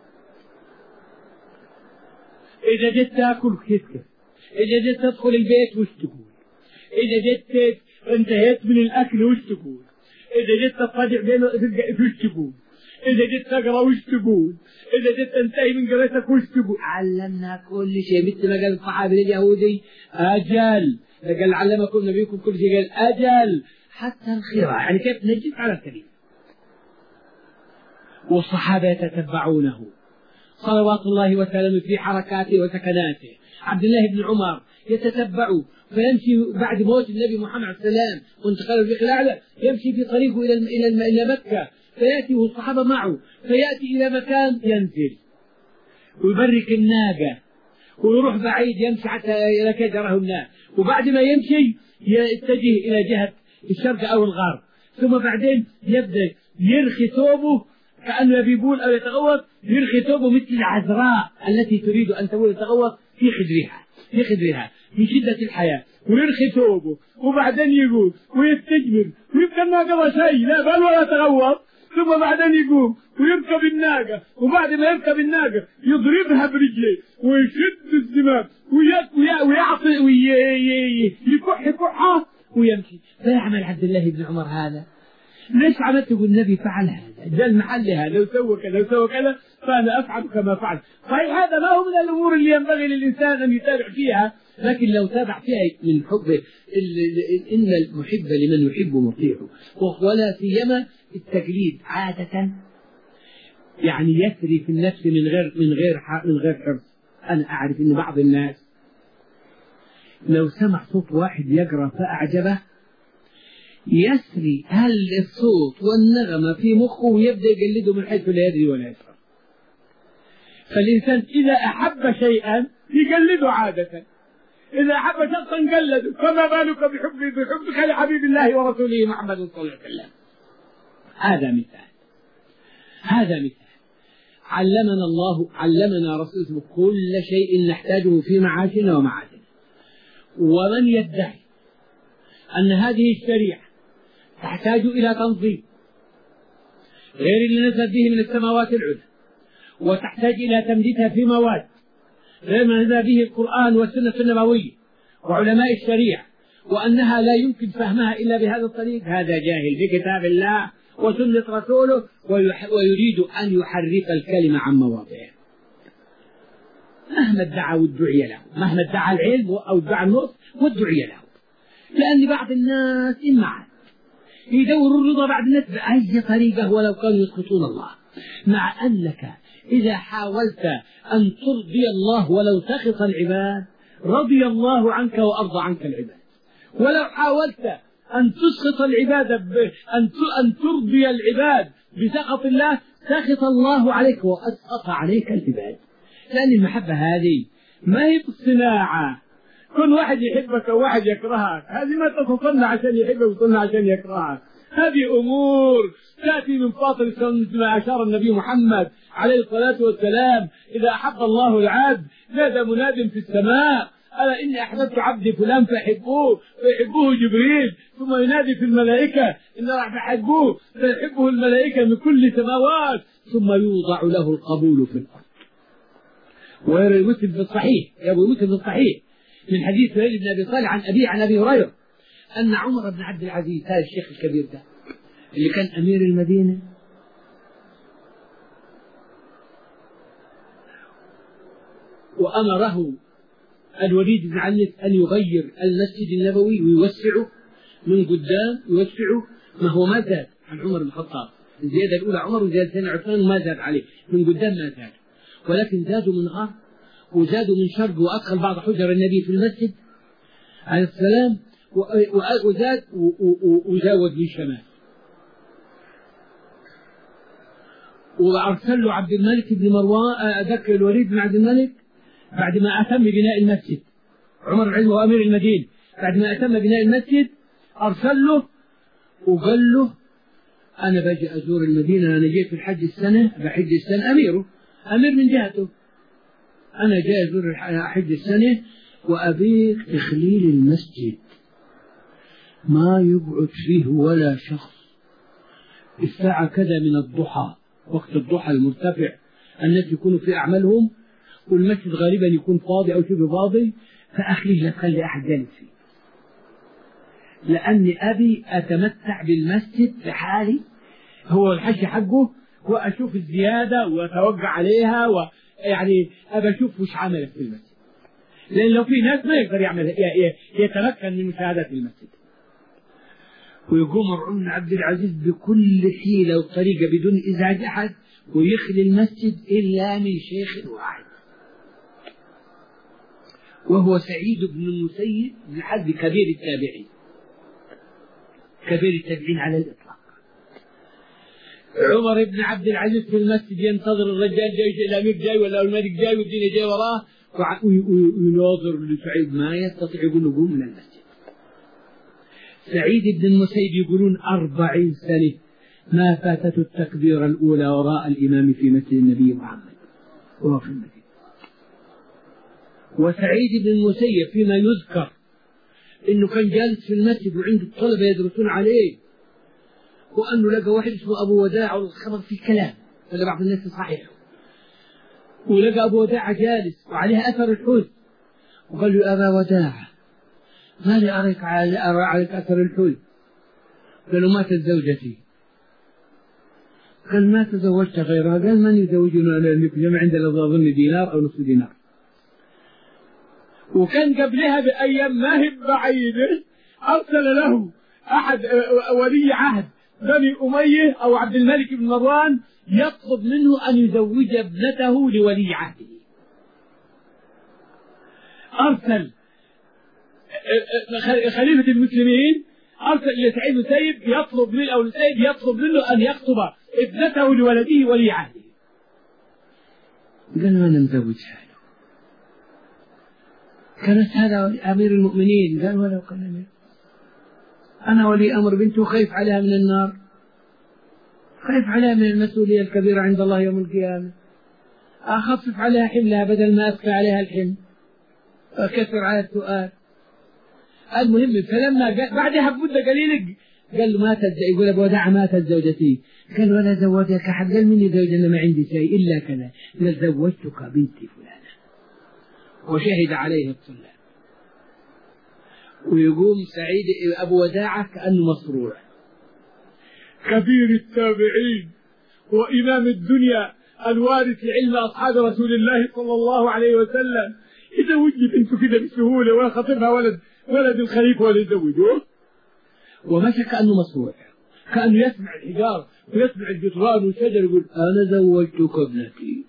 Speaker 2: إذا جيت تأكل كيف كيف، إذا جيت تدخل البيت وش تقول، إذا جيت انتهيت من الأكل وش تقول، إذا جيت تضطجع بينه وش تقول، إذا جيت تقرأ وش تقول، إذا جيت تنتهي من قراءتك وش تقول.
Speaker 1: علمنا كل شيء مثل ما قال الصحابي اليهودي أجل، قال علمكم نبيكم كل شيء، قال أجل حتى الخراء، يعني كيف نجد على الكريم. والصحابة يتتبعونه صلوات الله وسلامه في حركاته وسكناته. عبد الله بن عمر يتتبع فيمشي بعد موت النبي محمد عليه السلام وانتقاله في خلاله، يمشي في طريقه إلى إلى إلى مكة
Speaker 2: فيأتي والصحابة معه، فيأتي إلى مكان ينزل ويبرك الناقة ويروح بعيد يمشي حتى يتجره الناس، وبعد ما يمشي يتجه إلى جهة الشرق أو الغرب، ثم بعدين يبدأ يرخي ثوبه كأنه يبول أو يتغوط، يرخي ثوبه مثل العذراء التي تريد أن تبول يتغوط في خدرها في خدرها من شدة الحياة، ويرخي ثوبه وبعدين يقوم ويستجمر ويبقى الناقة شيء لا بل ولا تغوط، ثم بعدين يقوم ويركب الناقة، وبعد ما يركب الناقة يضربها برجليه ويشد الزمام ويعطي ويكح كحة ويمشي. فيعمل عبد الله بن عمر هذا. ليش عملته؟ النبي فعل هذا، جاء محلها، لو سوى كذا لو سوى كذا فأنا أفعل كما فعل. صحيح هذا ما هو من الأمور اللي ينبغي للإنسان أن يتابع فيها، لكن لو تابع فيها من حبه، إن المحب لمن يحب مطيع، ولا سيما التقليد عادة يعني يسري في النفس من غير من غير من غير حرص. أنا أعرف أن بعض الناس لو سمع صوت واحد يقرأ فأعجبه يسري هل الصوت والنغمة في مخه ويبدأ يقلده من حيث لا يدري ولا يشعر. فالإنسان إذا أحب شيئا يقلده عادة، إذا أحب شخصا قلده، فما بالك بحب بحبك لحبيب الله ورسوله محمد صلى الله عليه وسلم. هذا مثال هذا مثال علمنا الله علمنا رسوله كل شيء نحتاجه في معاشنا ومعادنا. ومن يدعي أن هذه الشريعة تحتاج إلى تنظيم غير اللي نزل به من السماوات العلى، وتحتاج إلى تمديدها في مواد غير ما نزل به القرآن والسنة النبوية وعلماء الشريعة، وأنها لا يمكن فهمها إلا بهذا الطريق، هذا جاهل بكتاب الله وسنة رسوله ويريد أن يحرف الكلمة عن مواضعه. مهما ادعى وادعي له، مهما ادعى العلم أو ادعى النص وادعي له، لأن بعض الناس إما عاد يدور الرضا بعد الناس بأي طريقة ولو كانوا يسقطون الله، مع أنك إذا حاولت أن ترضي الله ولو سخط العباد رضي الله عنك وأرضى عنك العباد، ولو حاولت أن تسخط العباد أن ترضي العباد بسخط الله سخط الله عليك وأسخط عليك العباد. لأن المحبة هذه ما هي بالصناعة، كل واحد يحبك وواحد يكرهك، هذه ما تتصنع عشان يحبك وتصنع عشان يكرهك، هذه أمور تأتي من فاطر السماء كما أشار النبي محمد عليه الصلاة والسلام: إذا أحب الله العبد نادى مناد في السماء: ألا إني أحببت عبدي فلان فيحبوه فيحبوه جبريل، ثم ينادي في الملائكة إن راح يحبوه فيحبه الملائكة من كل سماوات، ثم يوضع له القبول في الأرض. ويروي مسلم في الصحيح يروي مسلم في الصحيح من حديث سهيل بن أبي صالح عن أبي عن أبي هريرة أن عمر بن عبد العزيز، هذا الشيخ الكبير ده اللي كان أمير المدينة، وأمره الوليد بن عنس أن يغير المسجد النبوي ويوسعه من قدام، يوسعه، ما هو ما زاد عن عمر بن الخطاب، الزيادة الأولى عمر وزيادة الثانية عثمان وما زاد عليه، من قدام ما زاد، ولكن زادوا من غرب وزادوا من شرق، وأدخل بعض حجر النبي في المسجد عليه السلام، وزاد وزود من شمال، وأرسل له عبد الملك بن مروان ذكر الوليد بن عبد الملك بعد ما أتم ببناء المسجد، عمر بن هو أمير المدينة، بعد ما أتم ببناء المسجد أرسل له وقال له: أنا باجي أزور المدينة، أنا جيت في الحج السنة بحج السنة، أميره أمير من جهته، أنا جاي أزور حج السنة وأبيك تخليل المسجد ما يقعد فيه ولا شخص، الساعة كذا من الضحى، وقت الضحى المرتفع الناس يكونوا في أعمالهم، والمسجد غالبا يكون فاضي أو شبه فاضي، فأخليه لا تخلي أحد جالس فيه، لأني أبي أتمتع بالمسجد لحالي، هو الحج حقه، وأشوف الزيادة وأتوقع عليها، ويعني أبى أشوف وش عملت في المسجد، لأن لو في ناس ما يقدر يعمل يتمكن من مشاهدة المسجد. ويقوم عمر بن عبد العزيز بكل حيلة وطريقة بدون إزعاج أحد ويخلي المسجد إلا من شيخ واحد، وهو سعيد بن المسيب لحد كبير التابعين، كبير التابعين على الإطلاق. عمر بن عبد العزيز في المسجد ينتظر الرجال جاي، الأمير جاي ولا الملك جاي والدين جاي وراه، ويناظر لسعيد ما يستطيع، يقول له قوم من المسجد. سعيد بن المسيب يقولون أربعين سنة ما فاتته التكبيرة الأولى وراء الإمام في مسجد النبي محمد وهو في المدينة. وسعيد بن المسيب فيما يذكر إنه كان جالس في المسجد وعنده الطلبة يدرسون عليه، وأنه لقى واحد اسمه أبو وداع والخبر في كلام لقى بعض الناس صحيح، ولقى أبو وداع جالس وعليه أثر الحزن، وقال له أبا وداع ما لي أريك أرى عليك أثر الحزن؟ قال له ماتت زوجتي. قال ما تزوجت غيرها؟ قال من يزوجنا لأنك جمع عند أظن دينار أو نصف دينار. وكان قبلها بأيام ما هي بعيدة أرسل له أحد ولي عهد بني أمية أو عبد الملك بن مروان يطلب منه أن يزوج ابنته لولي عهده. أرسل خليفة المسلمين أرسل لسعيد بن المسيب يطلب من أو المسيب يطلب منه أن يخطب ابنته لولده ولي عهده. قال له أنا مزوجها. كانت هذا أمير المؤمنين. قال ولو كان أمير أنا ولي أمر بنته خايف عليها من النار، خايف عليها من المسؤولية الكبيرة عند الله يوم القيامة، أخفف عليها حملها بدل ما أثقل عليها الحمل وأكثر على السؤال. المهم فلما بعدها بمدة قليلة قال له ماتت، يقول أبو وداع ماتت زوجتي. قال ولا زوجك أحد؟ قال مني زوج أنا ما عندي شيء إلا كذا، قال زوجتك بنتي فلانة. وشهد عليه الطلاب. ويقوم سعيد أبو وداعة كأنه مصروع، كبير التابعين وإمام الدنيا الوارث لعلم أصحاب رسول الله صلى الله عليه وسلم، يزوج بنته كده بسهولة ويخطبها ولد ولد الخليفة ولا يزوجوه؟ ومشى كأنه مصروع، كأنه يسمع الحجار ويسمع الجدران والشجر، يقول أنا زوجتك ابنتي.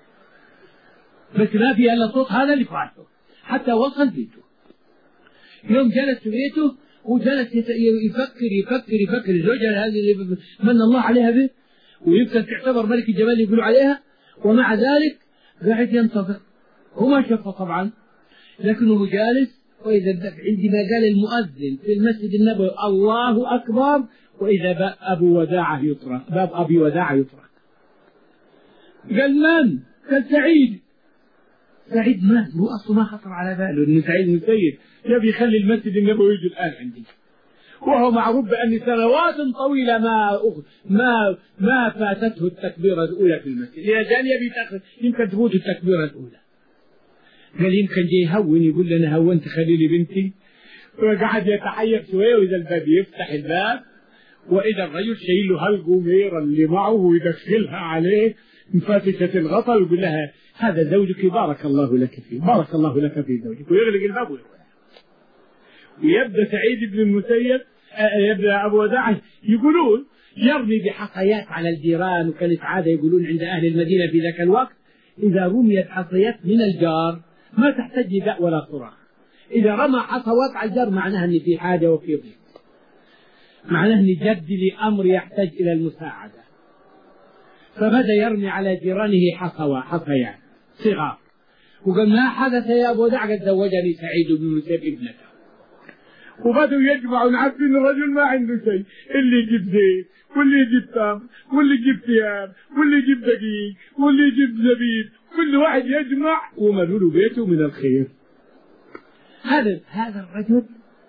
Speaker 2: بس ما في إلا صوت هذا اللي فعله حتى وصل بيته. يوم جلس في بيته وجلس يفكر يفكر يفكر زوجها هذه اللي من الله عليها به ويمكن تعتبر ملك الجمال يقولوا عليها، ومع ذلك قاعد ينتظر. هو ما شافه طبعا، لكنه جالس. وإذا عندما قال المؤذن في المسجد النبوي الله أكبر، وإذا باب أبو وداعة يطرق، باب أبي وداعة يطرق. قال من؟ قال سعيد. سعيد مات، هو أصلا ما خطر على باله إنه سعيد المسيب يبي يخلي المسجد النبوي يجي الآن عندي، وهو معروف بأن سنوات طويلة ما ما ما فاتته التكبيرة الأولى في المسجد، إذا كان يبي يمكن تفوت التكبيرة الأولى. قال يمكن جاي يهون، يقول لي أنا هونت خلي لي بنتي، وقعد يتحير شوية، وإذا الباب يفتح الباب وإذا الرجل شايل له هالقميرة اللي معه ويدخلها عليه مفاتشة الغطا ويقول لها هذا زوجك بارك الله لك فيه، بارك الله لك في زوجك، ويغلق الباب ويروح. ويبدأ سعيد بن المسيب يبدأ أبو وداعة يقولون يرمي بحصيات على الجيران، وكانت عادة يقولون عند أهل المدينة في ذاك الوقت إذا رميت حصيات من الجار ما تحتاج نداء ولا صراخ، إذا رمى حصوات على الجار معناها أن في حاجة وفي ضيق، معناه أن جد لأمر يحتاج إلى المساعدة. فبدأ يرمي على جيرانه حصوى حصيات صغار، وقال ما حدث يا أبو وداع؟ قد زوجني سعيد بن المسيب ابنته. وبدأوا يجمعوا، عارفين الرجل ما عنده شيء، اللي يجيب زيت واللي يجيب تمر واللي يجيب ثياب واللي يجيب دقيق واللي يجيب زبيب، كل واحد يجمع وملوا له بيته من الخير. هذا هذا الرجل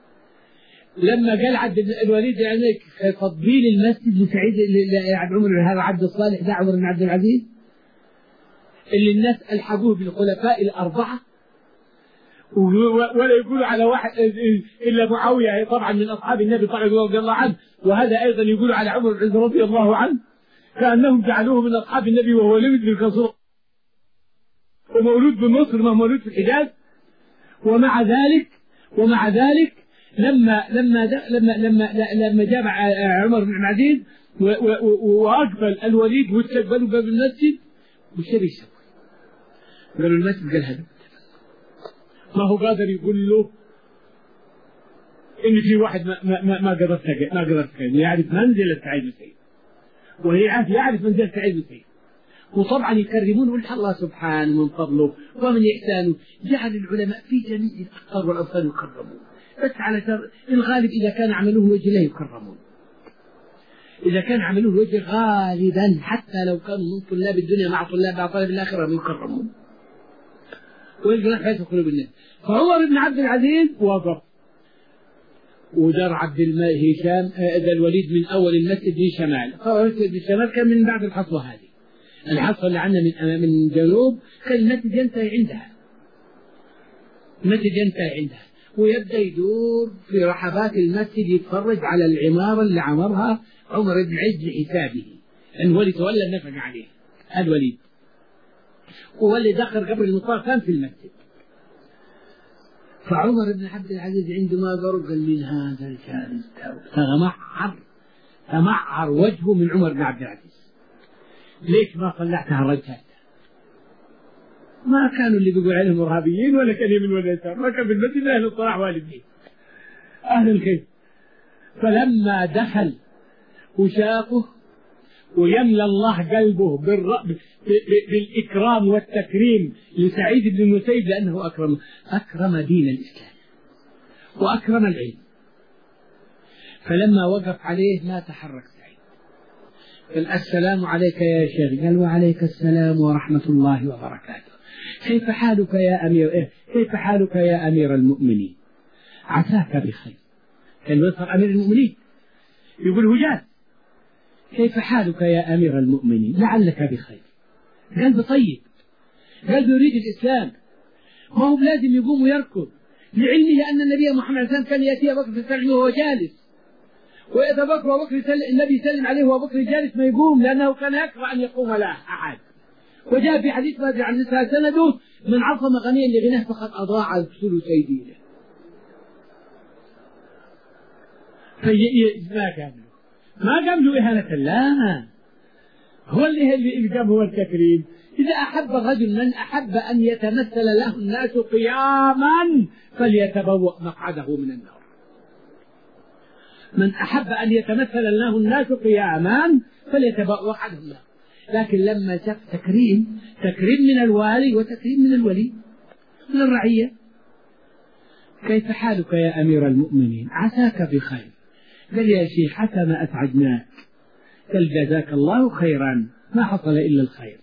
Speaker 2: لما قال عبد الوليد يعني تطبيل المسجد لسعيد عبد عمر، هذا عبد الصالح ده عمر بن عبد العزيز اللي الناس ألحقوه بالخلفاء الأربعة، ولا يقولوا على واحد إلا معاوية طبعا من أصحاب النبي طبعا رضي الله عنه، وهذا أيضا يقولوا على عمر بن رضي الله عنه، كأنهم جعلوه من أصحاب النبي وهو لم يدرك الرسول ومولود بمصر ما مولود في الحجاز. ومع ذلك ومع ذلك لما لما لما لما لما جاء عمر بن عبد العزيز وأقبل الوليد واستقبلوا باب المسجد، وش يبي يسوي؟ قالوا المسجد قال هذا ما هو قادر يقول له إن في واحد ما ما ما قدرت ما قدرت يعرف منزلة سعيد المسيب، وهي يعرف منزلة سعيد بن المسيب. وطبعا يكرمون وجه الله سبحانه من فضله ومن إحسانه، جعل العلماء في جميع الأقطار والأوطان يكرمون، بس على شر الغالب إذا كان عملوه وجه لا يكرمون. إذا كان عملوه وجه غالبا حتى لو كانوا من طلاب الدنيا مع طلاب مع طلاب الآخرة يكرمون. والجناح حيث قلوب الناس. فعمر بن عبد العزيز وقف ودار عبد الماء هشام ذا الوليد من أول المسجد لشمال. طبعا المسجد للشمال كان من بعد الحصوة هذه، الحصوة اللي عندنا من من جنوب كان المسجد ينتهي عندها، المسجد ينتهي عندها ويبدأ يدور في رحبات المسجد يتفرج على العمارة اللي عمرها عمر بن عز لحسابه، الولي تولى النفق عليه الوليد، وهو اللي دخل قبر المطار كان في المسجد. فعمر بن عبد العزيز عندما قرب قال من هذا الجالس تمعر تمعر وجهه من عمر بن عبد العزيز، ليش ما طلعتها الرجال؟ ما كانوا اللي بيقول عليهم ارهابيين ولا كان يمين ولا يسار، ما كان في المسجد اهل الطلاع والدين اهل الخير. فلما دخل وشافه ويملى الله قلبه بالإكرام والتكريم لسعيد بن المسيب لأنه أكرم أكرم دين الإسلام وأكرم العلم. فلما وقف عليه ما تحرك سعيد، قال السلام عليك يا شيخ، قال وعليك السلام ورحمة الله وبركاته، كيف حالك يا أمير كيف حالك يا أمير المؤمنين؟ عساك بخير. كان يصر أمير المؤمنين يقول هجاز كيف حالك يا أمير المؤمنين؟ لعلك بخير. قلب طيب، قلب يريد الإسلام، ما هو لازم يقوم ويركض لعلمه أن النبي محمد صلى الله عليه وسلم كان يأتي أبو بكر يستلمه وهو جالس، وإذا بكر وبكر النبي يسلم عليه وهو بكر جالس ما يقوم لأنه كان يكره أن يقوم له أحد. وجاء في حديث بدر عن النساء سنده من عظم غنيا لغناه فقد أضاع ثلثي دينه. ما كان ما قام له إهانة، لا هو اللي اللي قام هو التكريم. إذا أحب الرجل من أحب أن يتمثل له الناس قياما فليتبوأ مقعده من النار. من أحب أن يتمثل له الناس قياما فليتبوأ مقعده من النار. لكن لما شاف تكريم، تكريم من الوالي وتكريم من الولي من الرعية، كيف حالك يا أمير المؤمنين؟ عساك بخير. قال يا شيخ حتى ما أسعدناك. قال جزاك الله خيرا، ما حصل إلا الخير.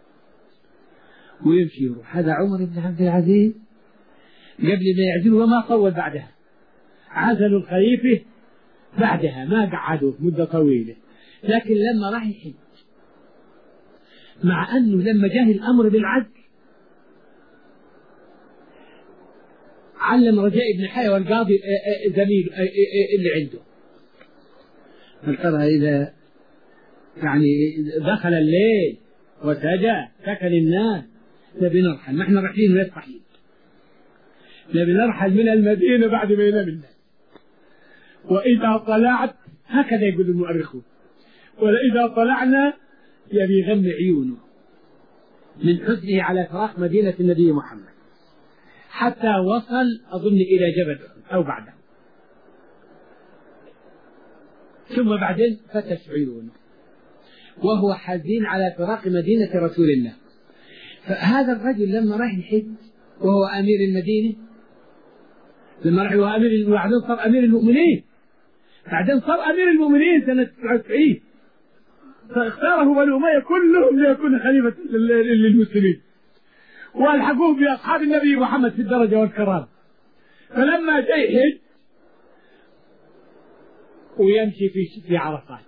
Speaker 2: ويمشي يروح. هذا عمر بن عبد العزيز قبل ما يعزله وما طول بعدها، عزلوا الخليفة بعدها ما قعدوا مدة طويلة. لكن لما راح يحج، مع أنه لما جاء الأمر بالعدل علم رجاء بن حي والقاضي زميل اللي عنده، ترى إذا يعني دخل الليل وسجى سكن الناس نبي نرحل، نحن رايحين نرحل نبي نرحل من المدينة بعد ما ينام الناس. وإذا طلعت هكذا يقول المؤرخون، وإذا طلعنا يبي يغمي عيونه من حزنه على فراق مدينة النبي محمد حتى وصل أظن إلى جبل أو بعده، ثم بعدين فتش عيونه وهو حزين على فراق مدينة رسول الله. فهذا الرجل لما راح يحج وهو أمير المدينة، لما راح هو أمير وبعدين صار أمير المؤمنين، بعدين صار أمير المؤمنين سنة تسعة وتسعين، فاختاره بنو أمية كلهم ليكون خليفة للمسلمين والحقوه بأصحاب النبي محمد في الدرجة والكرامة. فلما جاء يحج ويمشي في في عرفات،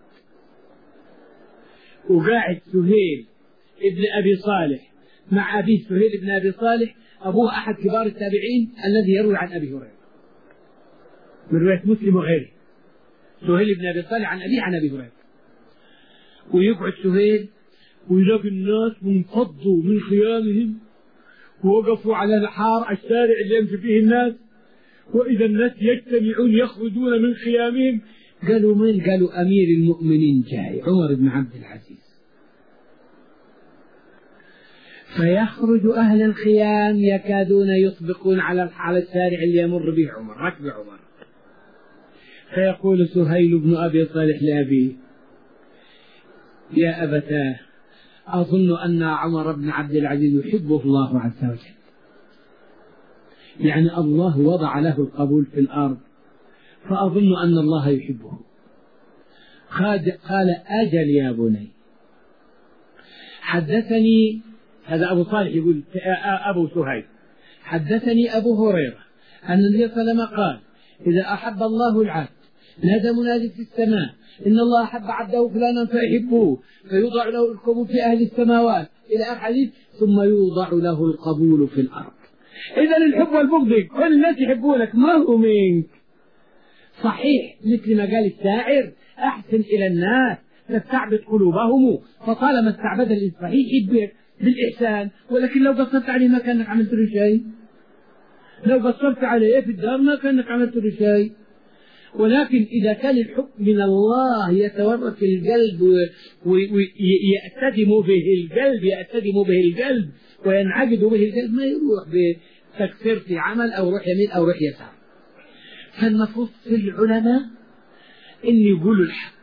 Speaker 2: وقاعد سهيل ابن أبي صالح مع أبيه. سهيل ابن أبي صالح أبوه أحد كبار التابعين الذي يروي عن أبي هريرة من رواية مسلم وغيره. سهيل ابن أبي صالح عن أبيه عن أبي هريرة. ويقعد سهيل ويلاقي الناس منفضوا من خيامهم ووقفوا على نحار الشارع اللي يمشي فيه الناس، وإذا الناس يجتمعون يخرجون من خيامهم. قالوا من؟ قالوا أمير المؤمنين جاي عمر بن عبد العزيز. فيخرج أهل الخيام يكادون يطبقون على على الشارع اللي يمر به عمر، ركب عمر. فيقول سهيل بن أبي صالح لأبيه
Speaker 1: يا أبتاه أظن أن عمر بن عبد العزيز يحبه الله عز وجل، يعني الله وضع له القبول في الأرض، فأظن أن الله يحبه. قال أجل يا بني. حدثني هذا أبو صالح يقول أبو سهيل حدثني أبو هريرة أن النبي صلى الله عليه وسلم قال إذا أحب الله العبد نادى منادي في السماء إن الله أحب عبده فلانا فيحبه فيوضع له القبول في أهل السماوات إلى آخر الحديث، ثم يوضع له القبول في الأرض. إذا الحب والبغض كل الناس يحبونك، ما هو منك. صحيح مثل ما قال الشاعر أحسن إلى الناس تستعبد قلوبهم، فطالما استعبد الإنسان يحبك بالإحسان، ولكن لو قصرت عليه ما كانك عملت له شيء، لو قصرت عليه في الدار ما كانك عملت له شيء. ولكن إذا كان الحب من الله يتورط في القلب ويأتدم به القلب يأتدم به القلب وينعقد به القلب، ما يروح بتكسير في عمل أو روح يمين أو روح يسار. فالمفروض في العلماء إن يقولوا الحق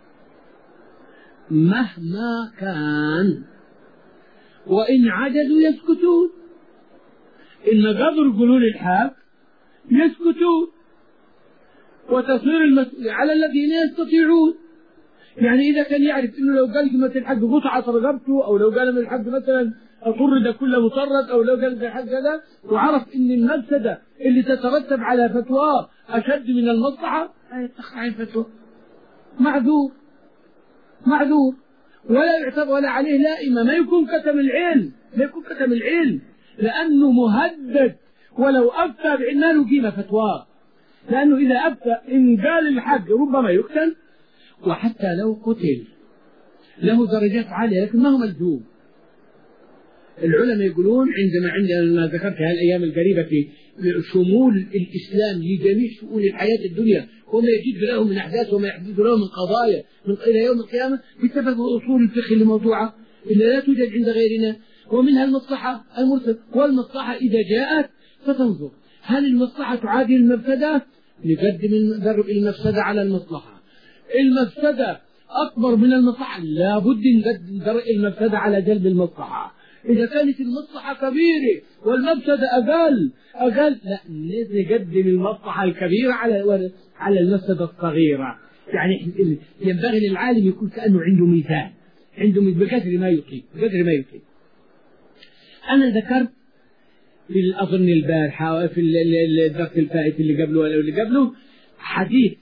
Speaker 1: مهما كان، وإن عجزوا يسكتون، إن قدروا يقولوا الحق يسكتون، وتصير المسؤولية على الذين يستطيعون. يعني إذا كان يعرف إنه لو قال كلمة الحق قطعت رقبته، أو لو قال من الحق مثلا الطرد كله مطرد، أو لو قال الحق كذا، وعرف إن المفسدة اللي تترتب على فتواه أشد من المصلحة، يتأخر عن فتوى، معذور معذور ولا يعتبر ولا عليه لائمة. ما يكون كتم العلم، ما يكون كتم العلم لأنه مهدد، ولو أفتى بأن له قيمة فتواه، لأنه إذا أفتى إن قال الحق ربما يقتل، وحتى لو قتل له درجات عالية لكن ما هو ملزوم. العلماء يقولون عندما عندما ذكرت هالأيام القريبة في شمول الإسلام لجميع شؤون الحياة الدنيا وما يجد له من أحداث وما يحدث له من قضايا من إلى يوم القيامة، باتفقوا أصول الفقه الموضوعة اللي لا توجد عند غيرنا، ومنها المصلحة المرسل. والمصلحة إذا جاءت فتنظر هل المصلحة تعادل المفسدة، نقدم درء المفسدة على المصلحة. المفسدة أكبر من المصلحة، لابد نقدم درء المفسدة على جلب المصلحة. إذا كانت المصلحة كبيرة والمفسدة أقل أقل لا نقدم المصلحة الكبيرة على على المفسدة الصغيرة. يعني ينبغي للعالم يكون كأنه عنده ميزان، عنده بقدر ما يطيق بقدر ما يطيق. أنا ذكرت في أظن البارحة في الدرس الفائت اللي قبله ولا اللي قبله حديث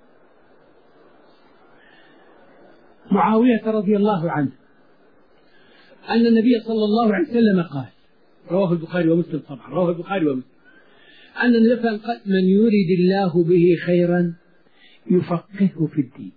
Speaker 1: معاوية رضي الله عنه أن النبي صلى الله عليه وسلم قال، رواه البخاري ومسلم طبعا، رواه البخاري ومسلم، أن النبي قال من يريد الله به خيرا يفقهه في الدين.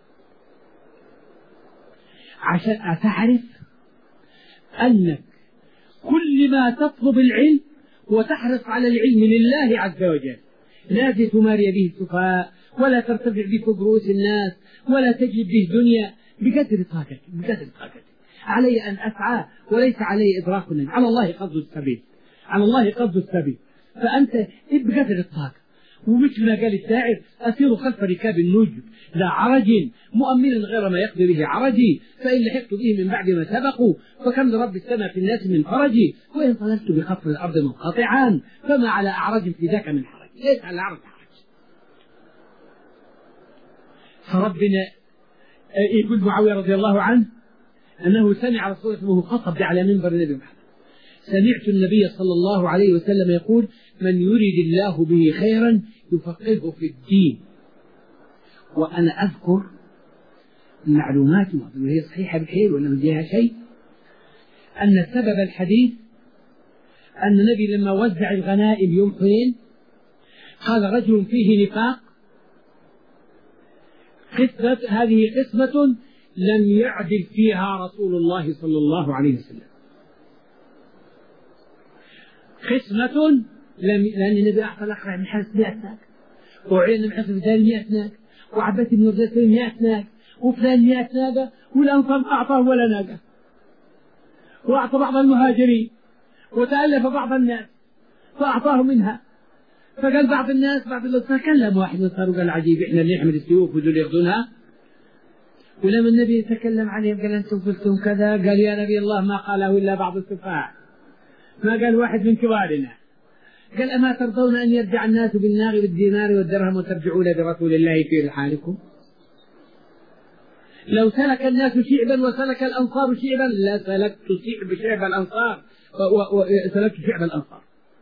Speaker 1: عشان تعرف أنك كل ما تطلب العلم وتحرص على العلم لله عز وجل لا تماري به السفهاء ولا ترتفع به فوق رؤوس الناس ولا تجلب به دنيا، بقدر طاقتك بقدر طاقتك علي أن أسعى وليس علي إدراك النبي، على الله قصد السبيل، على الله قصد السبيل، فأنت بقدر الطاقة. ومثل ما قال الشاعر أسير خلف ركاب النجم لا عرج مؤملا غير ما يقدر به عرجي، فإن لحقت به من بعد ما سبقوا فكم لرب السماء في الناس من فرجي، وإن طلبت بخفر الأرض منقطعا فما على أعرج في ذاك من حرج، ليس على أعرج حرج. فربنا يقول معاوية رضي الله عنه أنه سمع رسول الله وهو خطب على منبر النبي محمد، سمعت النبي صلى الله عليه وسلم يقول من يريد الله به خيرا يفقهه في الدين. وأنا أذكر معلومات وهي صحيحة بخير ولا من فيها شيء، أن سبب الحديث أن النبي لما وزع الغنائم يوم حنين قال رجل فيه نفاق، قسمة هذه قسمة لم يعدل فيها رسول الله صلى الله عليه وسلم، قسمة لم لأن النبي أعطى الأقرع من حارس مئة ناك، وعين من حارس بدال مئة ناك، وعباس بن رزاق مئة ناك، وفلان مئة ناقة، والأنصار أعطاه ولا ناقة، وأعطى بعض المهاجرين وتألف بعض الناس فأعطاه منها. فقال بعض الناس بعض الأنصار كلم واحد من الأنصار وقال عجيب إحنا اللي نحمل السيوف ودول يأخذونها، ولما النبي يتكلم عليهم قال أنتم قلتم كذا، قال يا نبي الله ما قاله إلا بعض السفهاء، ما قال واحد من كبارنا. قال أما ترضون أن يرجع الناس بالنار بالدينار والدرهم وترجعون برسول الله في رحالكم؟ لو سلك الناس شعبا وسلك الأنصار شعبا لسلكت شعب شعب الأنصار وسلكت شعب الأنصار.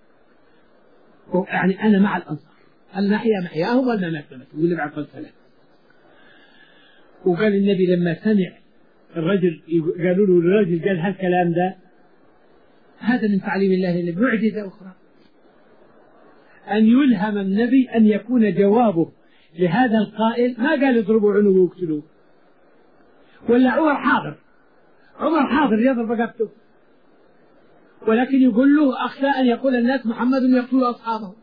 Speaker 1: يعني أنا مع الأنصار، المحيا محياهم والممات مماتهم، واللي بعد فلسلة. وقال النبي لما سمع الرجل قالوا له الرجل قال هالكلام ده، هذا من تعليم الله للنبي. معجزة أخرى أن يلهم النبي أن يكون جوابه لهذا القائل ما قال اضربوا عنقه واقتلوه، ولا عمر حاضر، عمر حاضر يضرب رقبته، ولكن يقول له أخشى أن يقول الناس محمد يقتل أصحابه.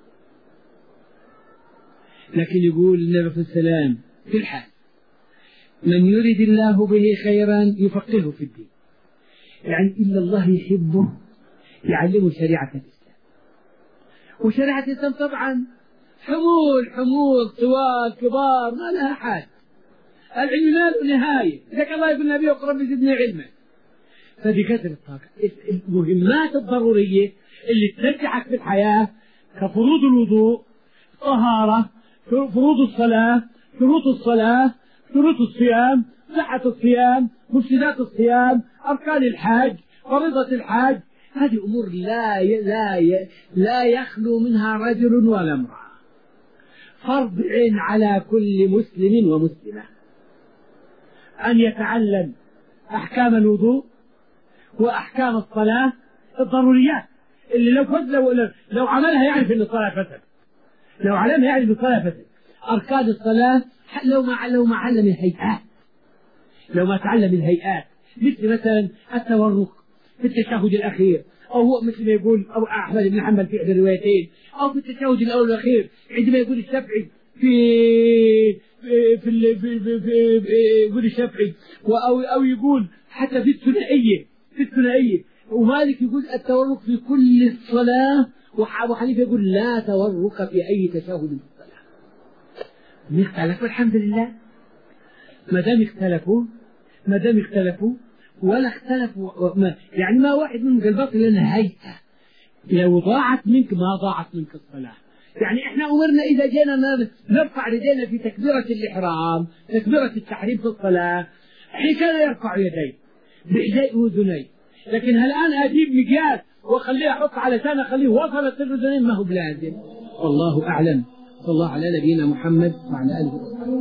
Speaker 1: لكن يقول النبي صلى الله عليه وسلم في الحال من يريد الله به خيرا يفقهه في الدين، يعني إلا الله يحبه يعلمه شريعة الإسلام. وشريعة الإسلام طبعا حمول حمول طوال كبار ما لها حال، العلم ما له نهاية، لك الله يقول النبي اقرب زدني علما. فبقدر الطاقة المهمات الضرورية اللي ترجعك في الحياة كفروض الوضوء، طهارة، فروض الصلاة، شروط الصلاة، شروط الصيام، صحة الصيام، مفسدات الصيام، أركان الحج، فريضة الحج، هذه أمور لا ي... لا ي... لا يخلو منها رجل ولا امرأة، فرض عين على كل مسلم ومسلمة أن يتعلم أحكام الوضوء وأحكام الصلاة الضروريات اللي لو فز لو, لو عملها يعرف أن الصلاة فسد، لو علمها يعرف أن الصلاة فسد. أركان الصلاة لو ما لو ما علم الهيئات، لو ما تعلم الهيئات، مثل مثلا التورك في التشهد الأخير، أو هو مثل ما يقول أو أحمد بن حنبل في إحدى الروايتين، أو في التشهد الأول والأخير عندما يقول الشافعي في في في في, في, في, في يقول الشافعي، أو أو يقول حتى في الثنائية في الثنائية ومالك يقول التورك في كل الصلاة، وأبو حنيفة يقول لا تورك في أي تشهد في الصلاة. اختلفوا الحمد لله، ما دام اختلفوا ما دام اختلفوا ولا اختلفوا ما يعني ما واحد منهم قال باطل لنا هيئة، لو ضاعت منك ما ضاعت منك الصلاة. يعني احنا امرنا اذا جينا نرفع رجلنا في تكبيرة الاحرام، تكبيرة التحريم في الصلاة، حين كان يرفع يديه بإحداء اذنيه، لكن هل الان اجيب مقياس واخليه احط على سنة اخليه وصلت الاذنين؟ ما هو بلازم. والله اعلم. صلى الله على نبينا محمد وعلى اله وصحبه.